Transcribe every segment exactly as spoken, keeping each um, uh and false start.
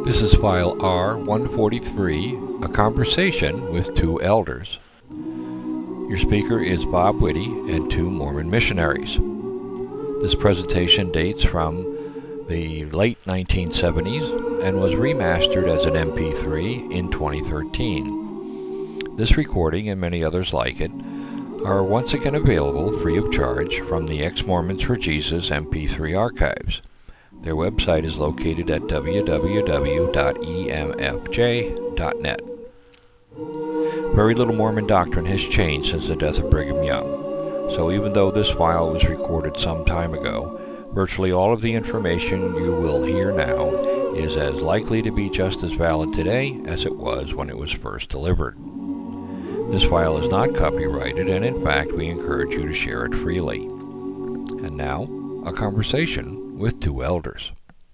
This is file R one forty-three, a conversation with two elders. Your speaker is Bob Whitty and two Mormon missionaries. This presentation dates from the late nineteen seventies and was remastered as an M P three in twenty thirteen. This recording and many others like it are once again available free of charge from the Ex-Mormons for Jesus M P three archives. Their website is located at w w w dot e m f j dot net. Very little Mormon doctrine has changed since the death of Brigham Young, so even though this file was recorded some time ago, virtually all of the information you will hear now is as likely to be just as valid today as it was when it was first delivered. This file is not copyrighted, and in fact we encourage you to share it freely. And now, a conversation with two elders.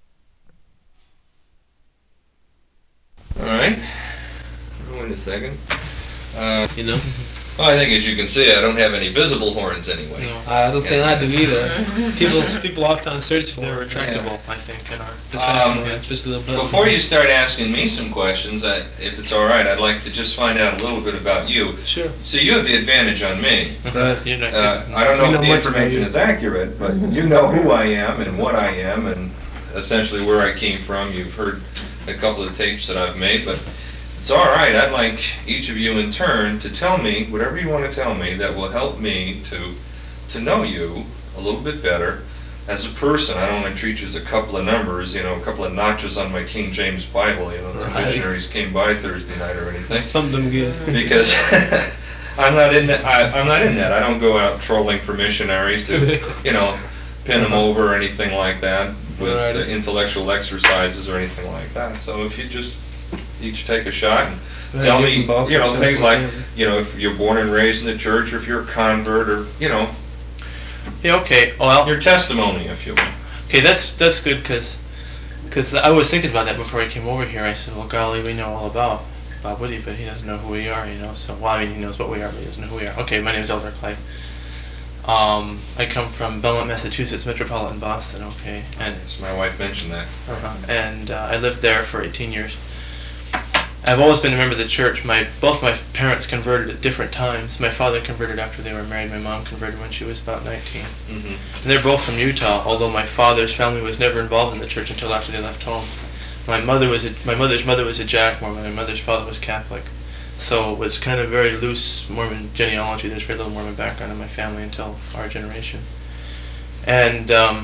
All right. Wait a second. Uh, you know? Well, I think as you can see, I don't have any visible horns anyway. No, I don't think I do either. people people often search for they're retractable, yeah. I think, in our um, yeah, just a little bit. Before you start asking me some questions, I, if it's all right, I'd like to just find out a little bit about you. Sure. So you have the advantage on me. But you're not uh, I don't know if the information is accurate, but you know who I am and what I am and essentially where I came from. You've heard a couple of tapes that I've made, but it's all right. I'd like each of you in turn to tell me whatever you want to tell me that will help me to to know you a little bit better as a person. I don't want to treat you as a couple of numbers, you know, a couple of notches on my King James Bible, you know, the right. missionaries came by Thursday night or anything. Something good. Because I'm not in that. I, I'm not in that. I don't go out trolling for missionaries to, you know, pin them over or anything like that with right. uh, intellectual exercises or anything like that. So if you just each take a shot and yeah, tell me, you know, things like, you know, if you're born and raised in the church, or if you're a convert, or, you know, yeah, okay, well, your testimony, if you will. Okay, that's that's good, because because I was thinking about that before I came over here. I said, well, golly, we know all about Bob Whitty, but he doesn't know who we are, you know. So, well, I mean, he knows what we are, but he doesn't know who we are. Okay, my name is Elder Clay. Um, I come from Belmont, Massachusetts, metropolitan Boston. Okay, and yes, my wife mentioned that. Uh-huh. And uh, I lived there for eighteen years. I've always been a member of the church. My both my parents converted at different times. My father converted after they were married. My mom converted when she was about nineteen. Mm-hmm. And they're both from Utah, although my father's family was never involved in the church until after they left home. My mother was a, my mother's mother was a Jack Mormon. My mother's father was Catholic. So it was kind of very loose Mormon genealogy. There's very little Mormon background in my family until our generation. And um,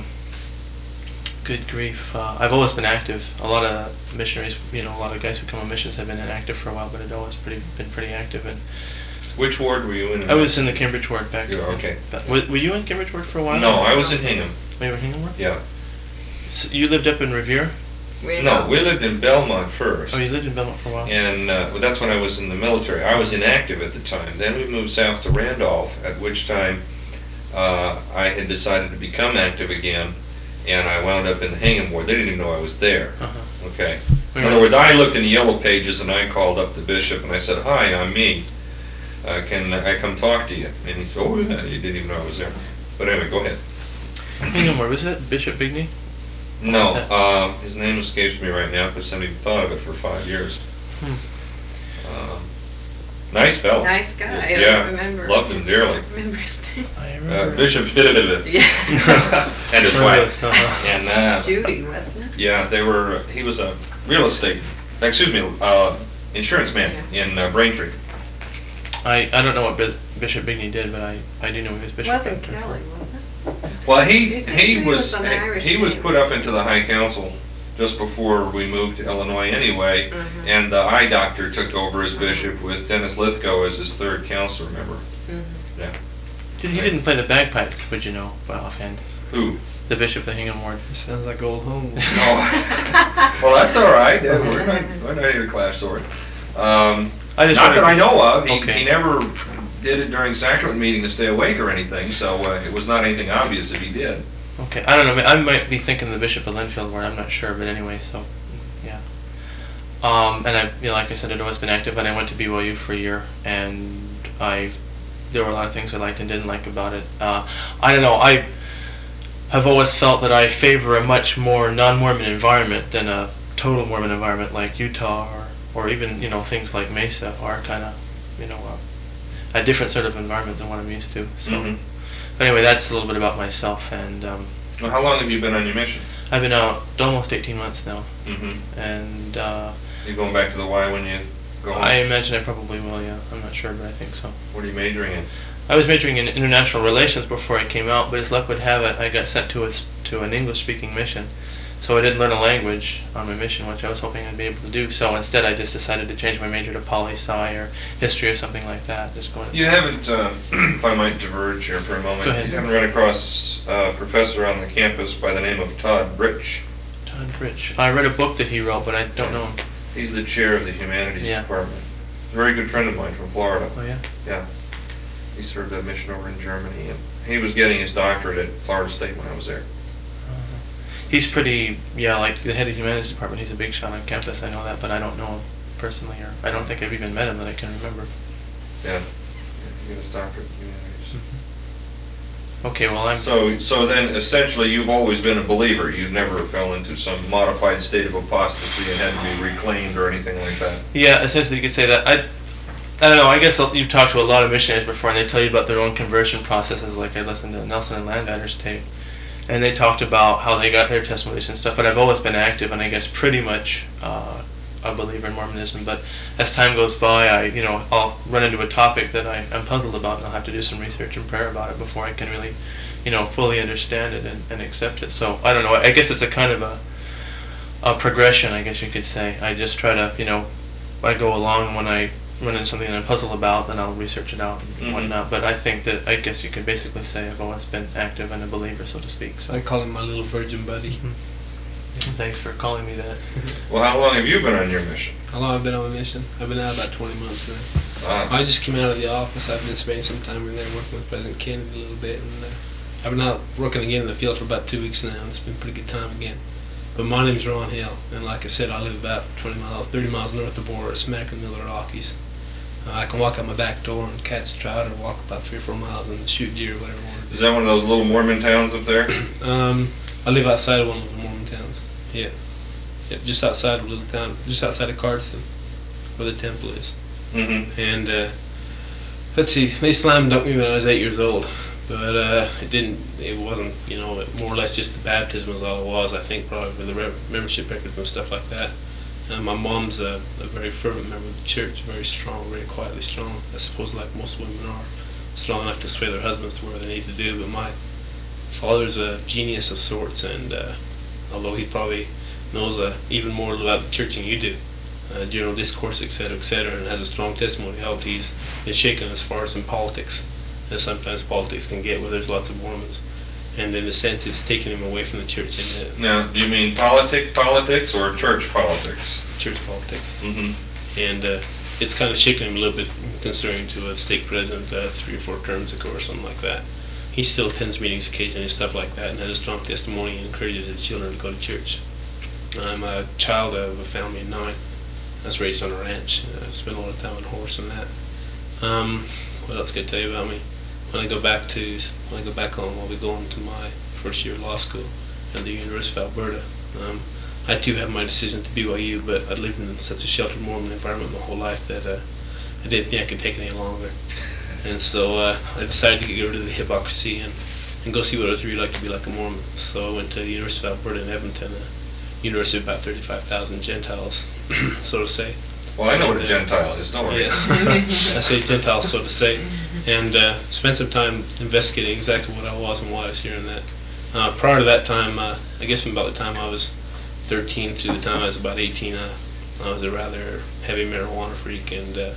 good grief, uh, I've always been active. A lot of missionaries, you know, a lot of guys who come on missions have been inactive for a while, but I've always pretty, been pretty active. And which ward were you in? I was in the Cambridge ward back then. Okay. Were, were you in Cambridge ward for a while? No, I was in Hingham. Oh, you were in Hingham ward? Yeah. So you lived up in Revere? We no, we lived in Belmont first. Oh, you lived in Belmont for a while? And uh, well, that's when I was in the military. I was inactive at the time. Then we moved south to Randolph, at which time uh, I had decided to become active again, and I wound up in the Hingham ward. They didn't even know I was there. Uh-huh. Okay. In other words, I looked in the yellow pages and I called up the bishop and I said, "Hi, I'm me. Uh, can I come talk to you?" And he said, "Oh, yeah, you didn't even know I was there." But anyway, go ahead. Hingham ward, was that Bishop Bigney? No, uh, his name escapes me right now because I haven't even thought of it for five years. Hmm. Um, nice fellow. Nice guy. Yeah, I remember. loved him dearly. I remember his name. I remember. Uh, Bishop yeah. and his wife. Uh-huh. And uh, Judy, wasn't it? Yeah, they were. Uh, he was a real estate, excuse me, uh, insurance man yeah. in uh, Braintree. I I don't know what B Bishop Bigney did, but I I do know he was Bishop. Wasn't Kelly, was it? Well, he he he was was he was name. put up into the High Council just before we moved to Illinois anyway, mm-hmm. and the eye doctor took over as bishop with Dennis Lithgow as his third counselor member. Mm-hmm. Yeah. Did, he didn't play the bagpipes, would you know, by offhand? Who? The bishop of the Hingham ward. Sounds like old home. Oh. Well, that's all right. Yeah, we're not we're not here to clash swords. Um, I just not that I know of. He, okay. he never did it during sacrament meeting to stay awake or anything, so uh, it was not anything obvious if he did. Okay, I don't know. I might be thinking the Bishop of Linfield ward. I'm not sure, but anyway, so yeah. Um, and I, you know, like I said, I'd always been active, and I went to B Y U for a year, and I, there were a lot of things I liked and didn't like about it. Uh, I don't know. I have always felt that I favor a much more non-Mormon environment than a total Mormon environment like Utah or, or even, you know, things like Mesa are kind of, you know, a, a different sort of environment than what I'm used to. So, Mhm. but anyway, that's a little bit about myself. And um, Well, how long have you been on your mission? I've been out almost eighteen months now. Mm-hmm. And uh, You going back to the Y when you go home? I imagine I probably will, yeah. I'm not sure, but I think so. What are you majoring in? I was majoring in international relations before I came out, but as luck would have it, I got sent to a, s- to an English-speaking mission. So I didn't learn a language on my mission, which I was hoping I'd be able to do. So instead, I just decided to change my major to poli-sci or history or something like that. Just going. You haven't, uh, if I might diverge here for a moment, Go ahead. you haven't run across a professor on the campus by the name of Todd Rich. Todd Rich. I read a book that he wrote, but I don't know him. He's the chair of the humanities Yeah. department. A very good friend of mine from Florida. Oh yeah. Yeah. He served a mission over in Germany, and he was getting his doctorate at Florida State when I was there. Uh, he's pretty, yeah, like the head of the humanities department. He's a big shot on campus. I know that, but I don't know him personally, or I don't think I've even met him that I can remember. Yeah. Yeah, he got his doctorate in humanities. Okay, well I'm. So, so then essentially you've always been a believer. You never fell into some modified state of apostasy and had to be reclaimed or anything like that. Yeah, essentially you could say that. I, I don't know. I guess you've talked to a lot of missionaries before, and they tell you about their own conversion processes. Like I listened to Nelson and Landvatter's tape, and they talked about how they got their testimonies and stuff. But I've always been active, and I guess pretty much uh, a believer in Mormonism. But as time goes by, I, you know, I'll run into a topic that I, I'm puzzled about, and I'll have to do some research and prayer about it before I can really, you know, fully understand it and, and accept it. So I don't know. I guess it's a kind of a a progression, I guess you could say. I just try to, you know, I go along when I run into something that I'm puzzled about, then I'll research it out and Mhm. whatnot. But I think that I guess you could basically say I've always been active and a believer, so to speak. So I call him my little virgin buddy. Mhm. Thanks for calling me that. Well, how long have you been on your mission? How long I've been on a mission? I've been out about twenty months now. Ah. I just came out of the office. I've been spending some time in there working with President Kennedy a little bit, and uh, I've been out working again in the field for about two weeks now. And it's been a pretty good time again. But my name's Ron Hill, and like I said, I live about twenty miles, thirty miles north of the border, smack in the middle of the Rockies. Uh, I can walk out my back door and catch trout, or walk about three or four miles and shoot deer, whatever I want to do. Is that one of those little Mormon towns up there? Um, I live outside of one of the Mormon towns. Yeah. Yep, just outside of a little town, just outside of Carson, where the temple is. Mm-hmm. And uh, let's see, they slam dunked me when I was eight years old, but uh, it didn't. It wasn't, you know, it more or less just the baptism was all it was. I think probably with the re- membership records and stuff like that. Uh, my mom's a, a very fervent member of the church, very strong, very quietly strong. I suppose like most women are, strong enough to sway their husbands to where they need to do. But my father's a genius of sorts, and uh, although he probably knows uh, even more about the church than you do, uh, general discourse, et cetera, et cetera, and has a strong testimony how he's been shaken as far as in politics, as sometimes politics can get, where there's lots of Mormons. And in a sense, it's taken him away from the church and uh, Now, do you mean politic politics or church politics? church politics. Mm-hmm. And uh, it's kind of shaken him a little bit, considering to a stake president uh, three or four terms ago or something like that. He still attends meetings occasionally and stuff like that, and has a strong testimony and encourages his children to go to church. I'm a child of a family of nine. I was raised on a ranch. I spent a lot of time on a horse and that. Um, what else can I tell you about me? When I go back to when I go back home, I'll be going to my first year of law school at the University of Alberta. Um, I too have my decision to B Y U, but I'd lived in such a sheltered Mormon environment my whole life that uh, I didn't think I could take it any longer. And so uh, I decided to get rid of the hypocrisy and, and go see what it was really like to be like a Mormon. So I went to the University of Alberta in Edmonton, a university of about thirty-five thousand Gentiles, so to say. Well, I know what a And, uh, Gentile is, don't worry. Yes, I say Gentiles, so to say, and uh, spent some time investigating exactly what I was and why I was here and that. Uh, prior to that time, uh, I guess from about the time I was thirteen to the time I was about eighteen, uh, I was a rather heavy marijuana freak, and uh,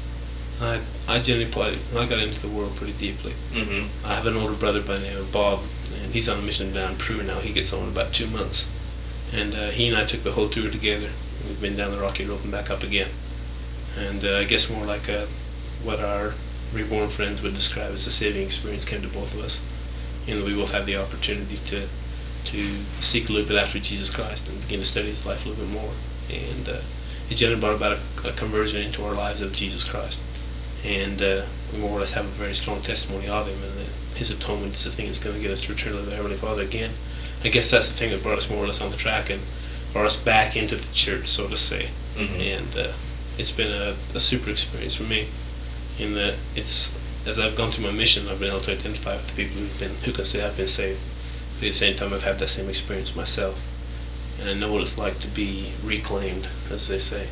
I, I generally played, I got into the world pretty deeply. Mm-hmm. I have an older brother by the name of Bob, and he's on a mission down in Peru now. He gets home in about two months. And uh, he and I took the whole tour together. We've been down the Rocky Road and back up again. And uh, I guess more like a, what our reborn friends would describe as a saving experience came to both of us. And we both had the opportunity to to seek a little bit after Jesus Christ and begin to study his life a little bit more. And uh, it generally brought about a, a conversion into our lives of Jesus Christ. And uh, we more or less have a very strong testimony of him, and that his atonement is the thing that's going to get us to return to the Heavenly Father again. I guess that's the thing that brought us more or less on the track, and for us back into the church, so to say. Mhm. And uh, it's been a, a super experience for me. In that it's as I've gone through my mission, I've been able to identify with the people who've been who can say I've been saved. But at the same time, I've had that same experience myself, and I know what it's like to be reclaimed, as they say.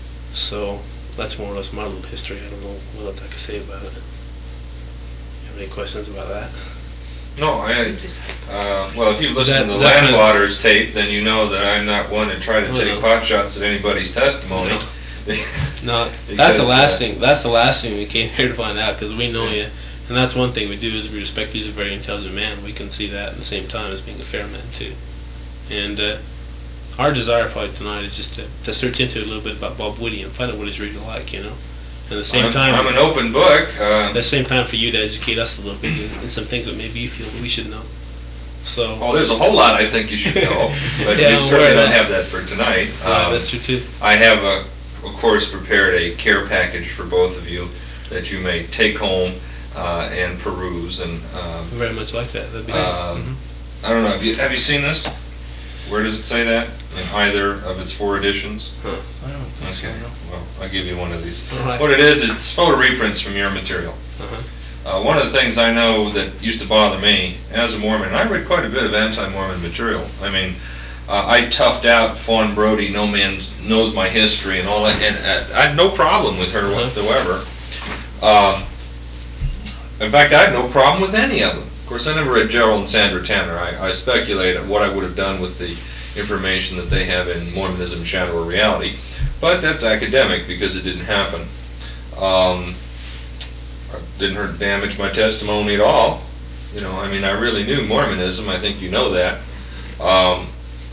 So that's more or less my little history. I don't know what else I can say about it. You have any questions about that? No, I, uh, well, if you listen that- to the is that kind of- Landwaters tape, then you know that I'm not one to try to Oh, take no. pot shots at anybody's testimony. No, that's Because, the last uh, thing. That's the last thing we came here to find out, because we know you, and that's one thing we do is we respect you as a very intelligent man. We can see that at the same time as being a fair man too. And uh, our desire probably tonight is just to, to search into a little bit about Bob Whitty and find out what he's really like, you know. And at the same I'm, time, I'm an open book. Uh, at the same time for you to educate us a little bit in, in some things that maybe you feel that we should know. So. well, there's a whole lot I think you should know, but Yeah, we I'm certainly aware of don't that. have that for tonight. Uh, Um, that's true too. I have, uh, of course, prepared a care package for both of you that you may take home uh, and peruse. And um, Very much like that. That'd be nice. Um, Mhm. I don't know. Have you have you seen this? Where does it say that in either of its four editions? Huh. I don't think so, Okay. no. Well, I'll give you one of these. All right. What it is, it's photo reprints from your material. Uh-huh. Uh, one of the things I know that used to bother me as a Mormon, and I read quite a bit of anti-Mormon material. I mean, uh, I toughed out Fawn Brody, No Man Knows My History, and all that, and uh, I had no problem with her Uh-huh. whatsoever. Um, in fact, I had no problem with any of them. Of course, I never read Gerald and Sandra Tanner. I, I speculate on what I would have done with the information that they have in Mormonism, Shadow or Reality, but that's academic because it didn't happen. Um, it didn't hurt damage my testimony at all. You know, I mean, I really knew Mormonism. I think you know that. Um,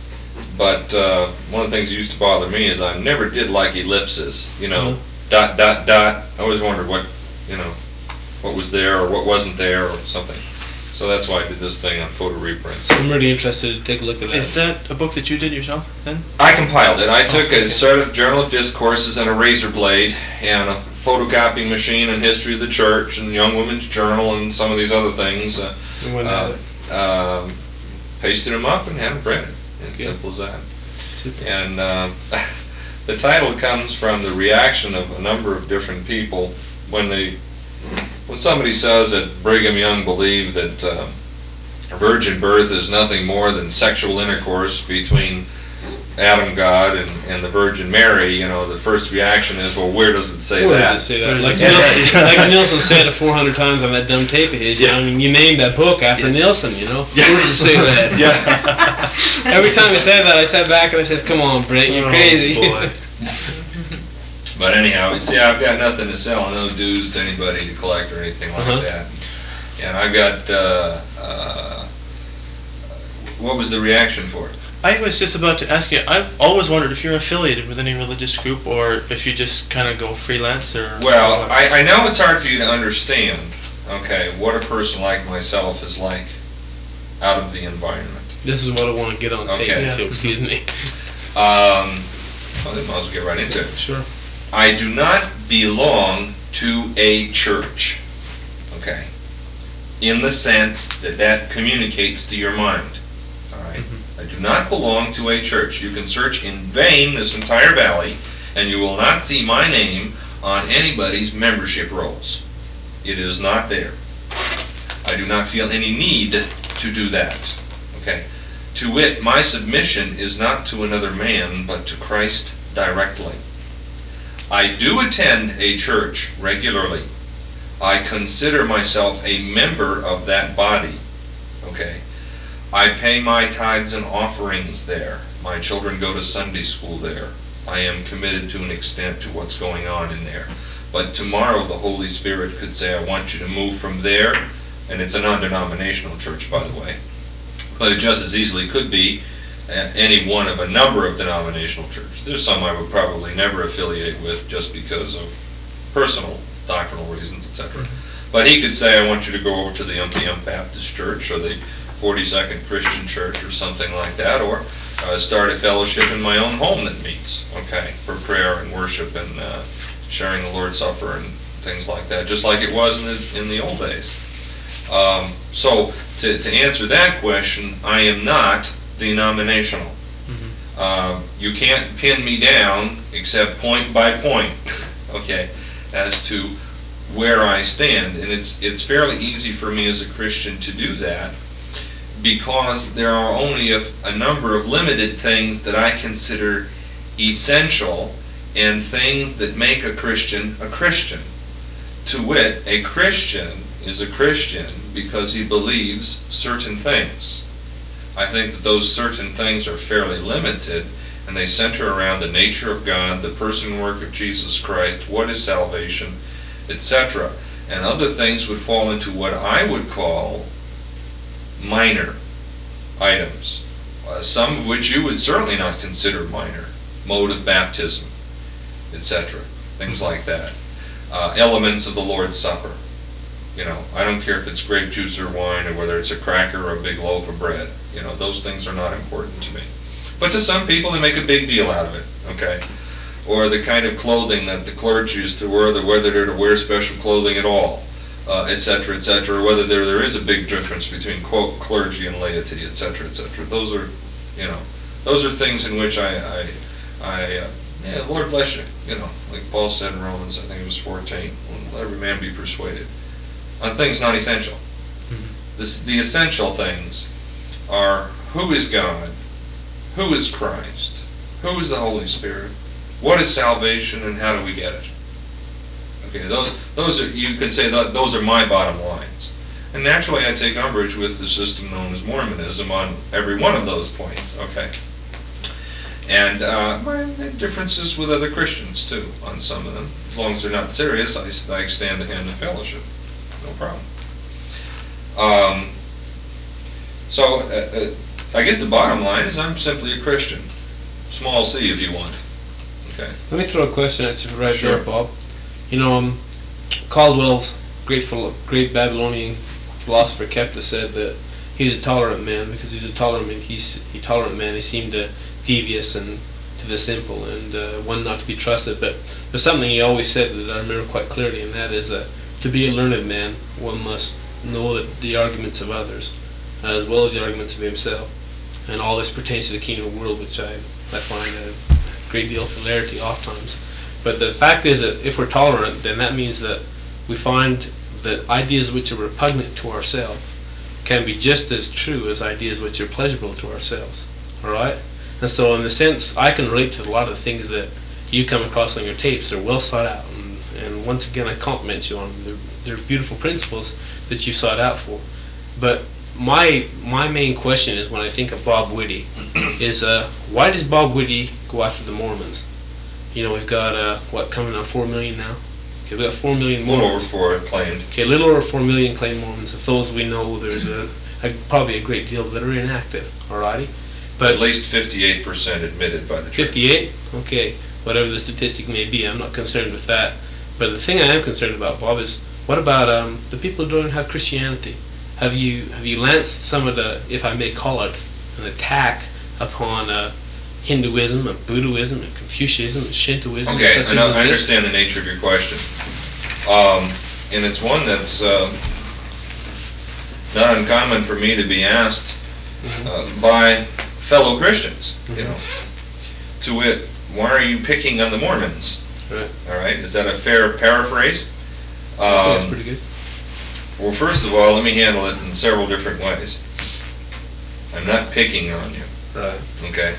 but uh, one of the things that used to bother me is I never did like ellipses. You know, Mhm. dot dot dot. I always wondered what, you know, what was there or what wasn't there or something. So that's why I did this thing on photo reprints. I'm really interested to take a look at that. Is that a book that you did yourself, then? I compiled it. I took okay. a sort of journal of discourses and a razor blade and a photocopying machine and history of the church and Young Women's Journal and some of these other things. Uh, And when, uh, uh, um, pasted them up and had them printed. As Okay. simple as that. Super. And uh, the title comes from the reaction of a number of different people when they, when somebody says that Brigham Young believed that uh, a virgin birth is nothing more than sexual intercourse between Adam God and, and the Virgin Mary, you know, the first reaction is, well, where does it say Where that? does it say Where that? does Like it say Nielsen, that? like Nielsen said it four hundred times on that dumb tape of his. You know, I mean, you named that book after Nielsen. You know, Yeah. where does it say that? Yeah. Every time he said that, I sat back and I says, "Come on, Britt, you're Oh, crazy." boy. But anyhow, you see, I've got nothing to sell, no dues to anybody to collect or anything like Uh-huh. that. And I've got, uh, uh, what was the reaction for it? I was just about to ask you, I've always wondered if you're affiliated with any religious group or if you just kind of go freelance or... Well, I, I know it's hard for you to understand, okay, what a person like myself is like out of the environment. This is what I want to get on tape. Okay. If you'll excuse me. Um, well, then might as well get right into it. Sure. I do not belong to a church, okay, in the sense that that communicates to your mind, all right? Mhm. I do not belong to a church. You can search in vain this entire valley, and you will not see my name on anybody's membership rolls. It is not there. I do not feel any need to do that, okay? To wit, my submission is not to another man, but to Christ directly. I do attend a church regularly. I consider myself a member of that body. Okay. I pay my tithes and offerings there. My children go to Sunday school there. I am committed to an extent to what's going on in there. But tomorrow the Holy Spirit could say, I want you to move from there, and it's a non-denominational church, by the way. But it just as easily could be uh, any one of a number of denominational churches. There's some I would probably never affiliate with just because of personal doctrinal reasons, et cetera. But he could say, I want you to go over to the Umpty Ump Baptist Church or the forty-second Christian Church or something like that, or uh, start a fellowship in my own home that meets, okay, for prayer and worship and uh, sharing the Lord's Supper and things like that, just like it was in the, in the old days. Um, so, to, to answer that question, I am not denominational. Mhm. Uh, you can't pin me down except point by point, okay, as to where I stand. And it's it's fairly easy for me as a Christian to do that, because there are only a, a number of limited things that I consider essential and things that make a Christian a Christian. To wit, a Christian is a Christian because he believes certain things. I think that those certain things are fairly limited, and they center around the nature of God, the person and work of Jesus Christ, what is salvation, et cetera. And other things would fall into what I would call minor items, uh, some of which you would certainly not consider minor. Mode of baptism, et cetera. Things like that. Uh, elements of the Lord's Supper. You know, I don't care if it's grape juice or wine, or whether it's a cracker or a big loaf of bread. You know, those things are not important to me. But to some people, they make a big deal out of it, okay? Or the kind of clothing that the clergy is to wear, whether they're to wear special clothing at all, uh, et cetera, et cetera, or whether there, there is a big difference between, quote, clergy and laity, et cetera, et cetera. Those are, you know, those are things in which I, I, I uh, yeah, Lord bless you, you know, like Paul said in Romans, I think it was fourteen, let every man be persuaded, on things not essential. Mm-hmm. This, the essential things are, who is God, who is Christ, who is the Holy Spirit, what is salvation, and how do we get it? Okay, those those are, you could say that those are my bottom lines. And naturally I take umbrage with the system known as Mormonism on every one of those points, okay? And uh, my differences with other Christians too, on some of them. As long as they're not serious, I, I extend the hand of fellowship. No problem. Um, so, uh, uh, I guess the bottom line is I'm simply a Christian. Small c if you want. Okay. Let me throw a question at you right Sure. there, Bob. You know, um, Caldwell's great, philo- great Babylonian philosopher Kepta said that he's a tolerant man because he's a tolerant man. He's a tolerant man. He seemed uh, devious and to the simple and uh, one not to be trusted. But there's something he always said that I remember quite clearly, and that is uh, to be a learned man, one must know that the arguments of others as well as the arguments of himself. And all this pertains to the kingdom of the world, which I, I find a great deal of hilarity oft times. But the fact is that if we're tolerant, then that means that we find that ideas which are repugnant to ourselves can be just as true as ideas which are pleasurable to ourselves. Alright? And so in the sense, I can relate to a lot of the things that you come across on your tapes. They're well sought out. And, and once again, I compliment you on them. They're, they're beautiful principles that you sought out for. But my my main question is, when I think of Bob Whitty, is uh, why does Bob Whitty go after the Mormons? You know, we've got, uh, what, coming on four million now? Okay, we've got four million A little Mormons. over four claimed. Okay, a little over four million claimed Mormons. Of those we know, there's a, a probably a great deal that are inactive. Alrighty? But At least fifty-eight percent admitted by the church. fifty-eight? Okay, whatever the statistic may be, I'm not concerned with that. But the thing I am concerned about, Bob, is what about um, the people who don't have Christianity? Have you have you lanced some of the, if I may call it, an attack upon uh, Hinduism and Buddhism and Confucianism and Shintoism? Okay, and such I, know, as I this? understand the nature of your question. Um, and it's one that's uh, not uncommon for me to be asked Mhm. uh, by fellow Christians, Mhm. you know. To wit, why are you picking on the Mormons? Right. All right, is that a fair paraphrase? I think Um, that's pretty good. Well, first of all, let me handle it in several different ways. I'm not picking on you, Right. okay?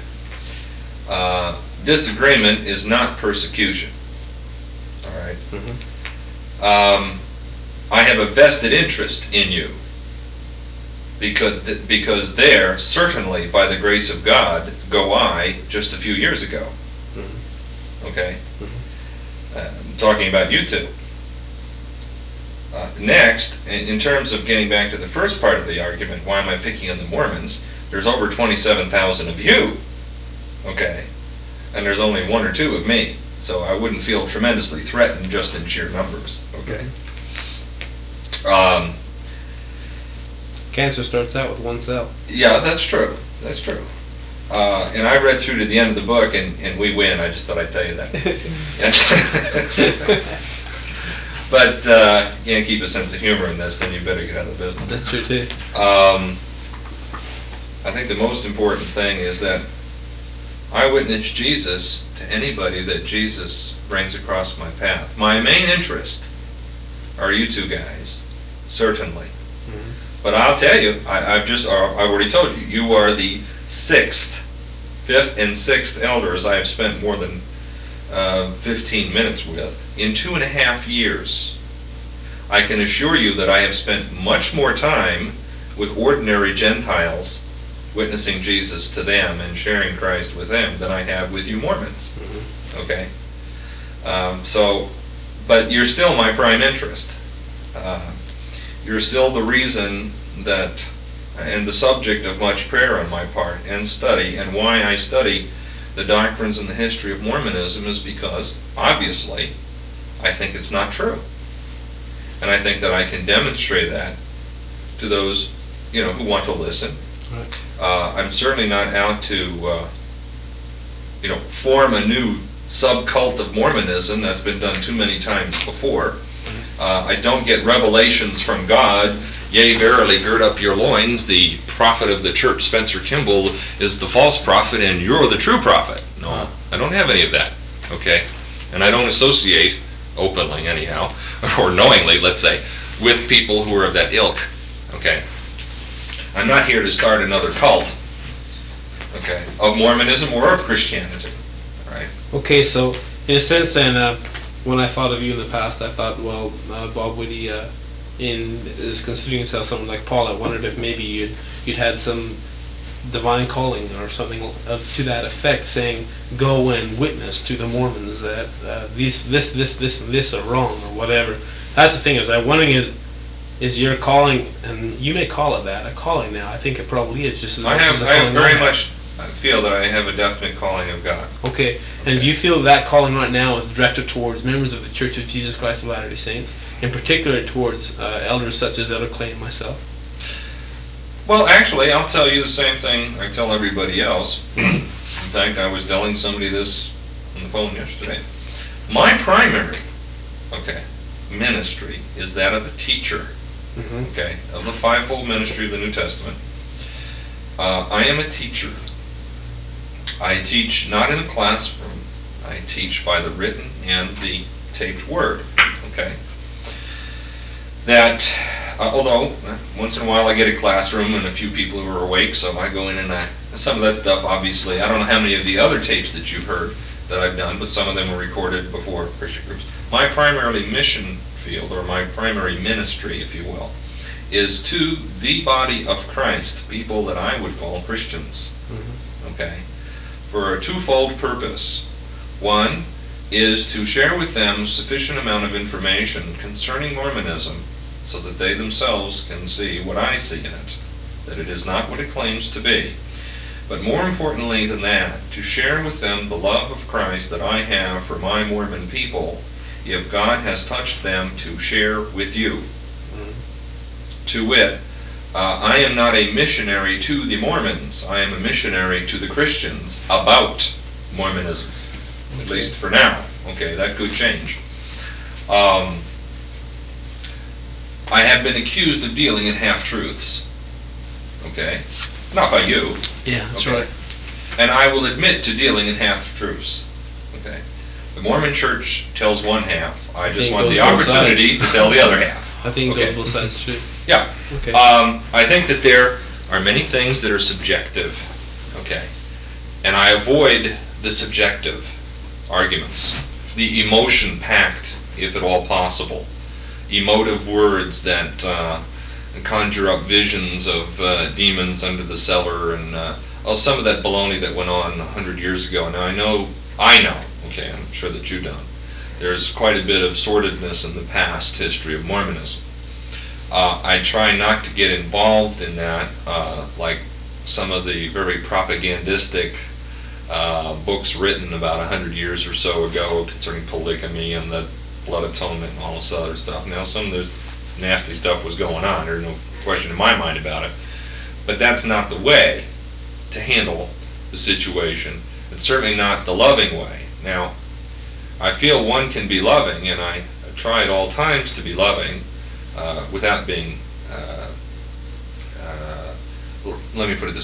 Uh, disagreement is not persecution, all right? Mm-hmm. Um, I have a vested interest in you, because th- because there, certainly by the grace of God, go I just a few years ago, Mm-hmm. okay? Mm-hmm. Uh, I'm talking about you two. Uh, next, in, in terms of getting back to the first part of the argument, why am I picking on the Mormons? There's over twenty-seven thousand of you, okay, and there's only one or two of me, so I wouldn't feel tremendously threatened just in sheer numbers, okay. Um, Cancer starts out with one cell. yeah, that's true. That's true. Uh, and I read through to the end of the book, and, and we win. I just thought I'd tell you that. But uh, you can't keep a sense of humor in this, then you better get out of the business. That's true too. Um, I think the most important thing is that I witness Jesus to anybody that Jesus brings across my path. My main interest are you two guys, certainly. Mhm. But I'll tell you, I, I've just, I've already told you, you are the sixth, fifth and sixth elders I have spent more than uh, fifteen minutes with in two and a half years. I can assure you that I have spent much more time with ordinary Gentiles witnessing Jesus to them and sharing Christ with them than I have with you Mormons. Mhm. Okay? Um, so, but you're still my prime interest. Uh, you're still the reason that, and the subject of much prayer on my part and study, and why I study the doctrines and the history of Mormonism is because, obviously, I think it's not true. And I think that I can demonstrate that to those, you know, who want to listen. Right. Uh, I'm certainly not out to, uh, you know, form a new subcult of Mormonism. That's been done too many times before. Uh, I don't get revelations from God. Yea, verily, gird up your loins. The prophet of the church, Spencer Kimball, is the false prophet, and you're the true prophet. No, I don't have any of that. Okay, and I don't associate openly, anyhow, or knowingly, let's say, with people who are of that ilk. Okay. I'm not here to start another cult, okay, of Mormonism or of Christianity, all right? Okay, so in a sense, then, uh, when I thought of you in the past, I thought, well, uh, Bob Whitty uh, in is considering himself something like Paul. I wondered if maybe you'd you'd had some divine calling or something of, to that effect, saying, "Go and witness to the Mormons that uh, these this this this and this are wrong," or whatever. That's the thing, is I'm wondering is. Is your calling, and you may call it that, a calling now. I think it probably is just as I much have, as a I calling. very I have. much feel that I have a definite calling of God. Okay, and do you feel that calling right now is directed towards members of the Church of Jesus Christ of Latter-day Saints, in particular towards uh, elders such as Elder Clay and myself? Well, actually, I'll tell you the same thing I tell everybody else. In fact, I was telling somebody this on the phone yesterday. My primary, okay, ministry is that of a teacher. Mm-hmm. Okay, of the fivefold ministry of the New Testament. Uh, I am a teacher. I teach not in a classroom. I teach by the written and the taped word. Okay. That, uh, although uh, once in a while I get a classroom and a few people who are awake, so I go in and I, some of that stuff, obviously, I don't know how many of the other tapes that you've heard that I've done, but some of them were recorded before Christian groups. My primarily mission field, or my primary ministry, if you will, is to the body of Christ, people that I would call Christians. Mm-hmm. Okay? For a twofold purpose. One is to share with them sufficient amount of information concerning Mormonism so that they themselves can see what I see in it, that it is not what it claims to be. But more importantly than that, to share with them the love of Christ that I have for my Mormon people, if God has touched them to share with you. Mm-hmm. To wit, uh, I am not a missionary to the Mormons. I am a missionary to the Christians about Mormonism, at least for now. Okay, that could change. Um, I have been accused of dealing in half-truths. Okay? Not by you. Yeah, that's Okay. right. And I will admit to dealing in half-truths. Okay? The Mormon Church tells one half. I just think want it the goes both opportunity sides. to tell the other half. I think it Okay. goes both sides too. Yeah. Okay. Um, I think that there are many things that are subjective. Okay. And I avoid the subjective arguments. The emotion-packed, if at all possible. Emotive words that uh, conjure up visions of uh, demons under the cellar and uh, oh, some of that baloney that went on a hundred years ago. Now I know, I know, okay, I'm sure that you don't. There's quite a bit of sordidness in the past history of Mormonism. Uh, I try not to get involved in that, uh, like some of the very propagandistic uh, books written about a hundred years or so ago concerning polygamy and the blood atonement and all this other stuff. Now, some of this nasty stuff was going on. There's no question in my mind about it. But that's not the way to handle the situation. It's certainly not the loving way. Now, I feel one can be loving, and I try at all times to be loving uh, without being, uh, uh, l- let me put it this way,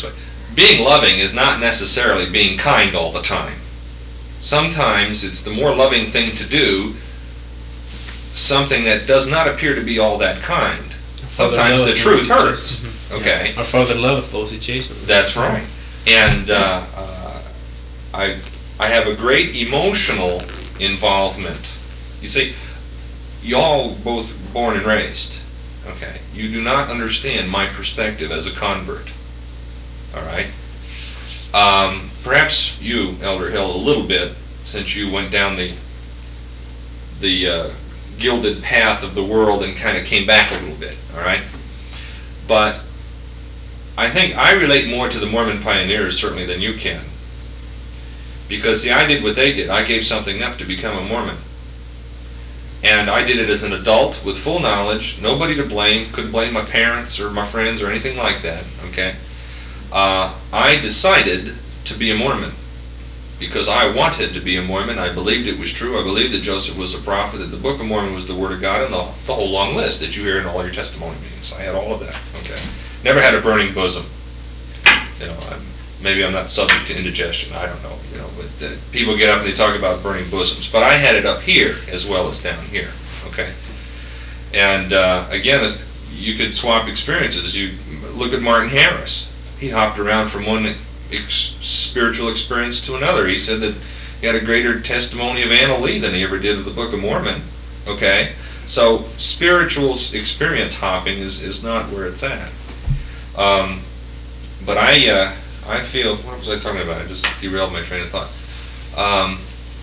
being loving is not necessarily being kind all the time. Sometimes it's the more loving thing to do something that does not appear to be all that kind. Sometimes the truth hurts. Mm-hmm. Okay. Yeah. Our Father loveth those he chasteneth. That's right. And uh, uh, I I have a great emotional involvement. You see, y'all both born and raised. Okay. You do not understand my perspective as a convert. All right. Um, perhaps you, Elder Hill, a little bit, since you went down the the uh, gilded path of the world and kind of came back a little bit. All right. But I think I relate more to the Mormon pioneers certainly than you can. Because, see, I did what they did. I gave something up to become a Mormon. And I did it as an adult with full knowledge, nobody to blame, couldn't blame my parents or my friends or anything like that, okay? Uh, I decided to be a Mormon because I wanted to be a Mormon. I believed it was true. I believed that Joseph was a prophet, that the Book of Mormon was the Word of God, and the, the whole long list that you hear in all your testimony meetings. I had all of that, okay? Never had a burning bosom. You know, I'm, maybe I'm not subject to indigestion. I don't know. You know, but uh, people get up and they talk about burning bosoms. But I had it up here as well as down here. Okay. And uh, again, you could swap experiences. You look at Martin Harris. He hopped around from one ex- spiritual experience to another. He said that he had a greater testimony of Anna Lee than he ever did of the Book of Mormon. Okay. So spiritual experience hopping is is not where it's at. Um, but I, uh, I feel, what was I talking about? I just derailed my train of thought. Um,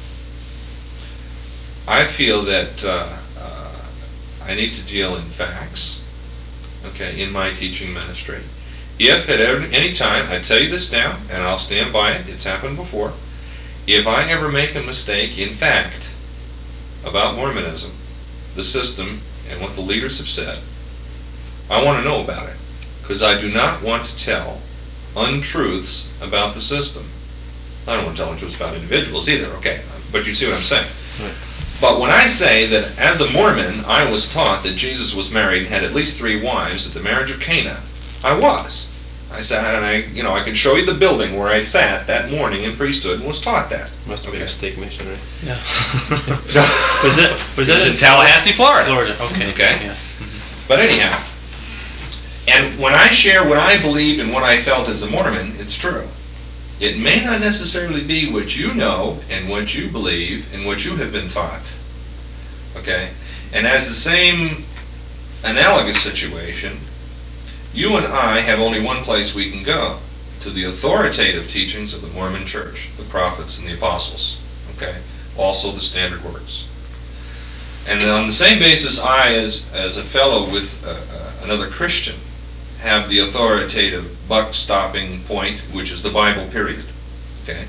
I feel that uh, uh, I need to deal in facts, okay, in my teaching ministry. If at any time, I tell you this now, and I'll stand by it, it's happened before, if I ever make a mistake in fact about Mormonism, the system, and what the leaders have said, I want to know about it. Because I do not want to tell untruths about the system. I don't want to tell untruths about individuals either, okay? But you see what I'm saying. Right. But when I say that as a Mormon, I was taught that Jesus was married and had at least three wives at the marriage of Cana, I was. I sat and I, you know, I could show you the building where I sat that morning in priesthood and was taught that. Must have okay. been a stake missionary. Yeah. Was that was that in Tallahassee, Florida? Florida. Okay. Okay. Yeah. Mm-hmm. But anyhow. And when I share what I believed and what I felt as a Mormon, it's true. It may not necessarily be what you know and what you believe and what you have been taught. Okay? And as the same analogous situation, you and I have only one place we can go, to the authoritative teachings of the Mormon Church, the prophets and the apostles. Okay? Also the standard words. And on the same basis, I, as, as a fellow with uh, uh, another Christian, have the authoritative buck-stopping point, which is the Bible, period. Okay?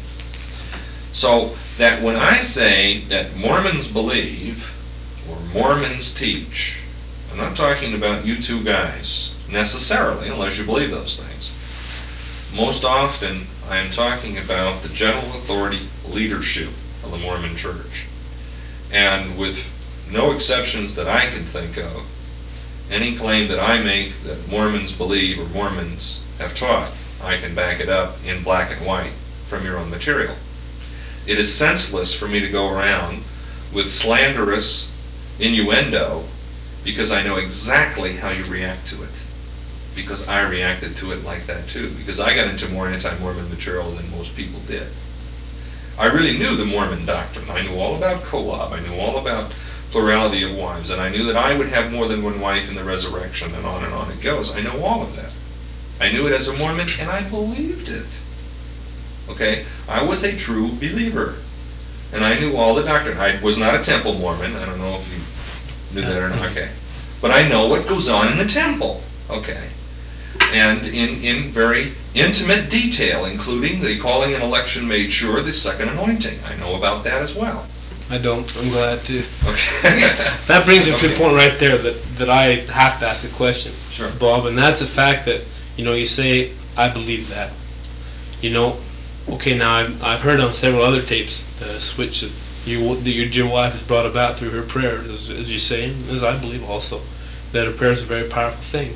So that when I say that Mormons believe, or Mormons teach, I'm not talking about you two guys, necessarily, unless you believe those things. Most often, I am talking about the general authority leadership of the Mormon Church. And with no exceptions that I can think of, any claim that I make that Mormons believe or Mormons have taught, I can back it up in black and white from your own material. It is senseless for me to go around with slanderous innuendo because I know exactly how you react to it. Because I reacted to it like that too. Because I got into more anti-Mormon material than most people did. I really knew the Mormon doctrine. I knew all about Kolob. I knew all about plurality of wives, and I knew that I would have more than one wife in the resurrection, and on and on it goes. I know all of that. I knew it as a Mormon, and I believed it. Okay? I was a true believer. And I knew all the doctrine. I was not a temple Mormon. I don't know if you knew that or not. Okay. But I know what goes on in the temple. Okay. And in, in very intimate detail, including the calling and election made sure, the second anointing. I know about that as well. I don't. I'm glad to. Okay. That brings me to Okay. a point right there that, that I have to ask a question, Sure. Bob, and that's the fact that, you know, you say, I believe that. You know, okay, now I've, I've heard on several other tapes the switch that, you, that your dear wife has brought about through her prayers, as, as you say, and as I believe also, that her prayer is a very powerful thing.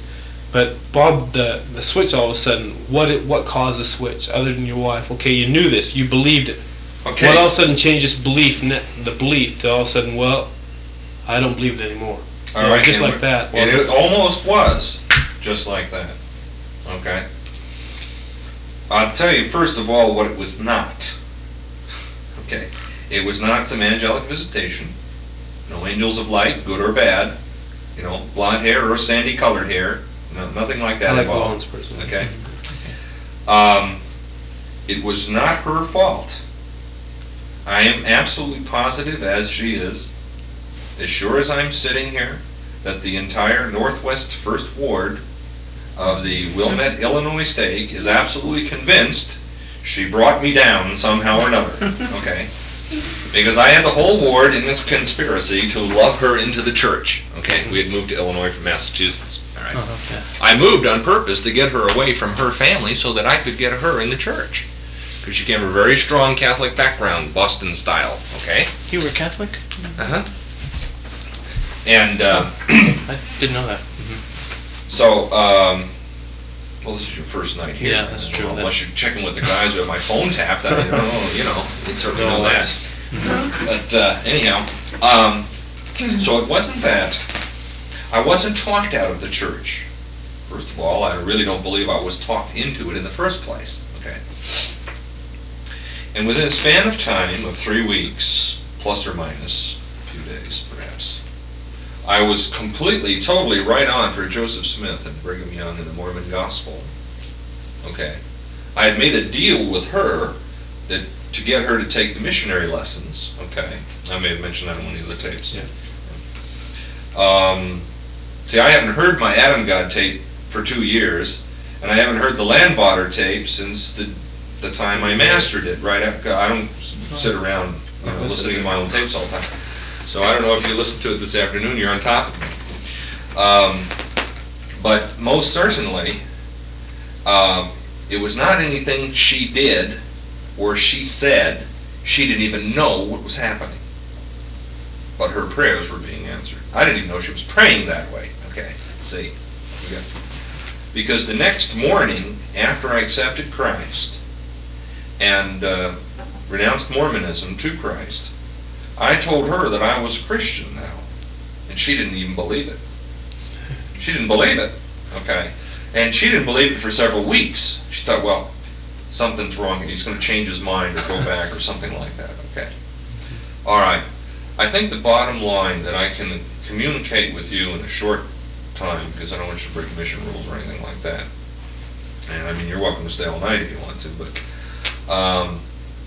But Bob, the the switch all of a sudden, what it, what caused the switch other than your wife? Okay, you knew this, you believed it. Okay. What all of a sudden changed this belief, ne- the belief, to all of a sudden, well, I don't believe it anymore. All You know, right, just and like that. And wasn't it almost was just like that. Okay. I'll tell you first of all what it was not. Okay. It was not some angelic visitation. No angels of light, good or bad. You know, blonde hair or sandy colored hair. No, nothing like that I like involved. blondes personally. Okay. Um, it was not her fault. I am absolutely positive, as she is, as sure as I'm sitting here, that the entire Northwest First Ward of the Wilmette, Illinois stake is absolutely convinced she brought me down somehow or another. Okay? Because I had the whole ward in this conspiracy to love her into the church. Okay? We had moved to Illinois from Massachusetts. All right? Uh-huh, yeah. I moved on purpose to get her away from her family so that I could get her in the church. Because she came from a very strong Catholic background, Boston style. Okay? You were Catholic? Uh-huh. And, uh, I didn't know that. Mhm. so, um, well, this is your first night here. Yeah, that's true. Well, That's- unless you're checking with the guys who have my phone tapped, I don't know, you know, you'd certainly No, know that. that's- Mhm. But, uh, anyhow, um, so it wasn't that. I wasn't talked out of the church. First of all, I really don't believe I was talked into it in the first place. Okay. And within a span of time of three weeks, plus or minus a few days, perhaps, I was completely, totally right on for Joseph Smith and Brigham Young and the Mormon Gospel. Okay. I had made a deal with her that to get her to take the missionary lessons. Okay. I may have mentioned that on one of the other tapes. Yeah. Um, see, I haven't heard my Adam God tape for two years, and I haven't heard the Landvater tape since the the time I mastered it. Right after, I don't sit around you know, listening to my own tapes all the time. So I don't know if you listened to it this afternoon. You're on top of me. Um, but most certainly, um, it was not anything she did or she said. She didn't even know what was happening. But her prayers were being answered. I didn't even know she was praying that way. Okay, see? Okay. Because the next morning, after I accepted Christ and uh, renounced Mormonism to Christ, I told her that I was a Christian now. And she didn't even believe it. She didn't believe it. Okay? And she didn't believe it for several weeks. She thought, well, something's wrong and he's going to change his mind or go back or something like that. Okay? All right. I think the bottom line that I can communicate with you in a short time, because I don't want you to break mission rules or anything like that. And I mean, you're welcome to stay all night if you want to, but um,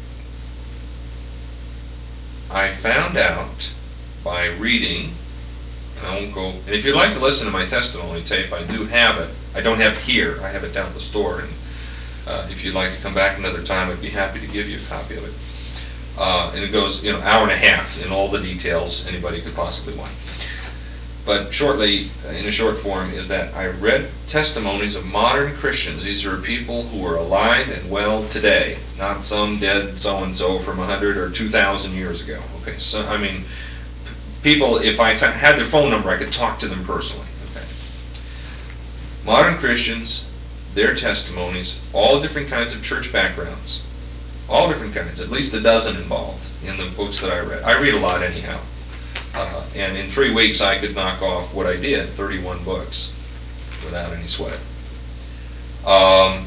I found out by reading, and I won't go, and if you'd like to listen to my testimony tape, I do have it. I don't have it here. I have it down at the store, and uh, if you'd like to come back another time, I'd be happy to give you a copy of it. Uh, and it goes, you know, hour and a half in all the details anybody could possibly want. But shortly, in a short form, is that I read testimonies of modern Christians. These are people who are alive and well today, not some dead so-and-so from a hundred or two thousand years ago. Okay, so, I mean, people, if I had their phone number, I could talk to them personally. Okay. Modern Christians, their testimonies, all different kinds of church backgrounds, all different kinds, at least a dozen involved in the books that I read. I read a lot anyhow. Uh, and in three weeks I could knock off what I did, thirty-one books, without any sweat. Um,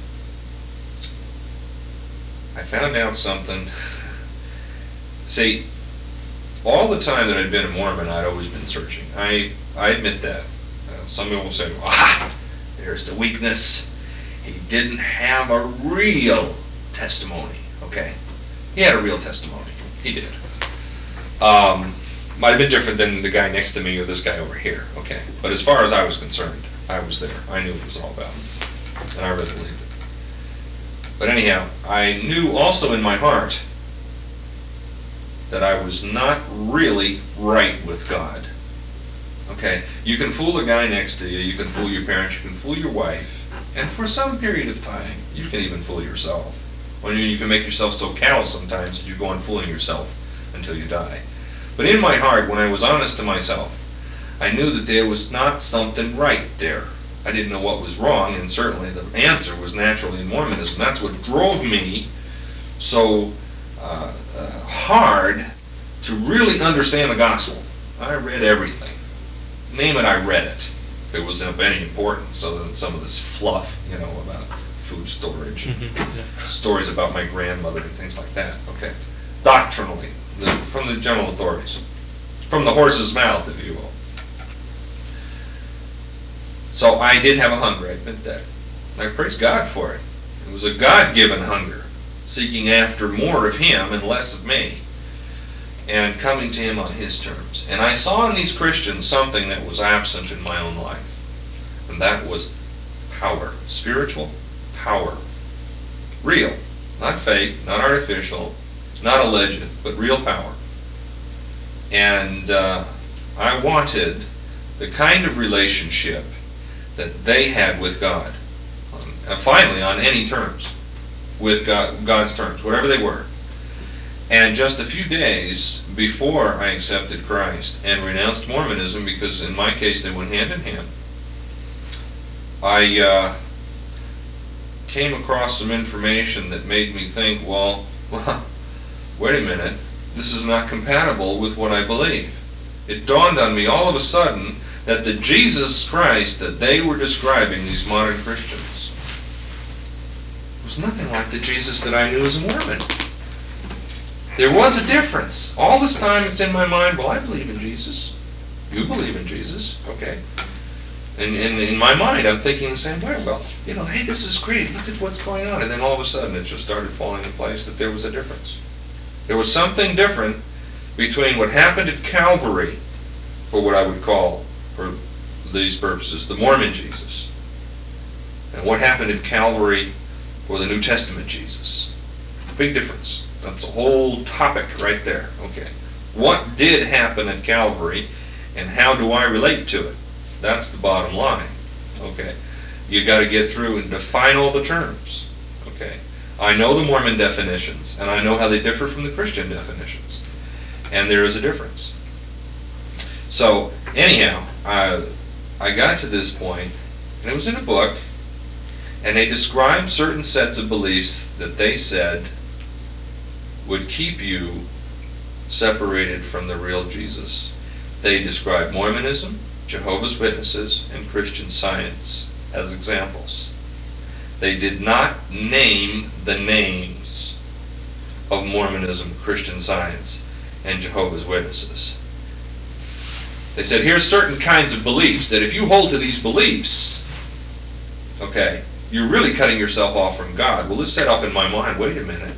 I found out something. See, all the time that I'd been a Mormon, I'd always been searching. I, I admit that. Uh, some people will say, ah, there's the weakness. He didn't have a real testimony, okay? He had a real testimony. He did. Um, might have been different than the guy next to me or this guy over here, okay? But as far as I was concerned, I was there. I knew what it was all about. And I really believed it. But anyhow, I knew also in my heart that I was not really right with God. Okay? You can fool the guy next to you, you can fool your parents, you can fool your wife, and for some period of time, you can even fool yourself. When you, you can make yourself so callous sometimes that you go on fooling yourself until you die. But in my heart, when I was honest to myself, I knew that there was not something right there. I didn't know what was wrong, and certainly the answer was naturally in Mormonism. That's what drove me so uh, uh, hard to really understand the gospel. I read everything. Name it, I read it. If it was of any importance, other than some of this fluff, you know, about food storage and Mhm, yeah. stories about my grandmother and things like that. Okay, doctrinally, the, from the general authorities, from the horse's mouth, if you will. So I did have a hunger, I admit that. And I praise God for it. It was a God-given hunger, seeking after more of Him and less of me, and coming to Him on His terms. And I saw in these Christians something that was absent in my own life, and that was power, spiritual power. Real, not fake, not artificial, not alleged, but real power. And uh, I wanted the kind of relationship that they had with God, um, and finally on any terms, with God, God's terms, whatever they were. And just a few days before I accepted Christ and renounced Mormonism, because in my case they went hand in hand, I uh, came across some information that made me think, well, well, wait a minute, this is not compatible with what I believe. It dawned on me all of a sudden that the Jesus Christ that they were describing, these modern Christians, was nothing like the Jesus that I knew as a Mormon. There was a difference. All this time it's in my mind, well, I believe in Jesus. You believe in Jesus. Okay. And, and in my mind, I'm thinking the same way. Well, you know, hey, this is great. Look at what's going on. And then all of a sudden it just started falling into place that there was a difference. There was something different between what happened at Calvary, for what I would call, for these purposes, the Mormon Jesus, and what happened at Calvary for the New Testament Jesus. Big difference. That's a whole topic right there. Okay. What did happen at Calvary, and how do I relate to it? That's the bottom line. Okay. You got to get through and define all the terms. Okay. I know the Mormon definitions, and I know how they differ from the Christian definitions. And there is a difference. So, anyhow, I, I got to this point, and it was in a book, and they described certain sets of beliefs that they said would keep you separated from the real Jesus. They described Mormonism, Jehovah's Witnesses, and Christian Science as examples. They did not name the names of Mormonism, Christian Science, and Jehovah's Witnesses. They said, here's certain kinds of beliefs that if you hold to these beliefs, okay, you're really cutting yourself off from God. Well, this set up in my mind, wait a minute.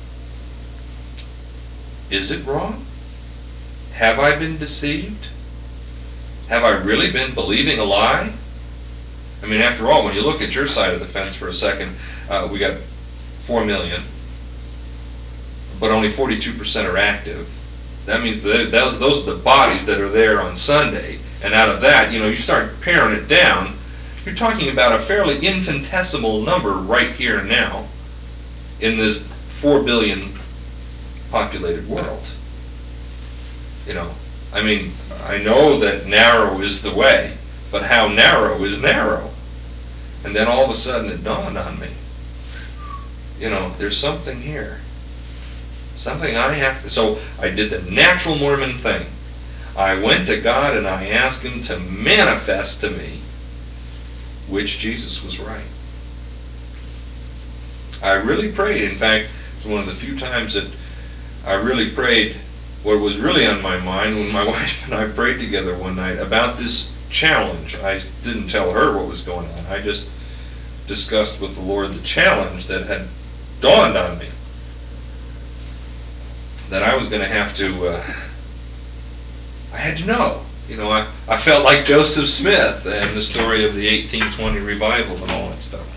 Is it wrong? Have I been deceived? Have I really been believing a lie? I mean, after all, when you look at your side of the fence for a second, uh, we got four million, but only forty-two percent are active. That means that those, those are the bodies that are there on Sunday. And out of that, you know, you start paring it down, you're talking about a fairly infinitesimal number right here and now in this four billion populated world. You know, I mean, I know that narrow is the way, but how narrow is narrow? And then all of a sudden it dawned on me, you know, there's something here. Something I have to, so I did the natural Mormon thing. I went to God and I asked Him to manifest to me which Jesus was right. I really prayed. In fact, it was one of the few times that I really prayed what was really on my mind when my wife and I prayed together one night about this challenge. I didn't tell her what was going on. I just discussed with the Lord the challenge that had dawned on me, that I was going to have to, uh, I had to know. You know, I, I felt like Joseph Smith and the story of the eighteen twenty revival and all that stuff.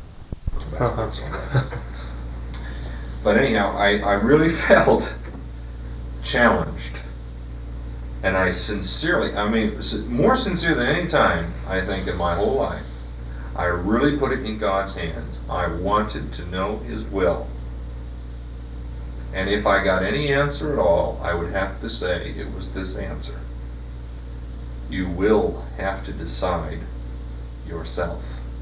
But anyhow, I, I really felt challenged. And I sincerely, I mean, more sincere than any time, I think, in my whole life, I really put it in God's hands. I wanted to know His will. And if I got any answer at all, I would have to say it was this answer. You will have to decide yourself.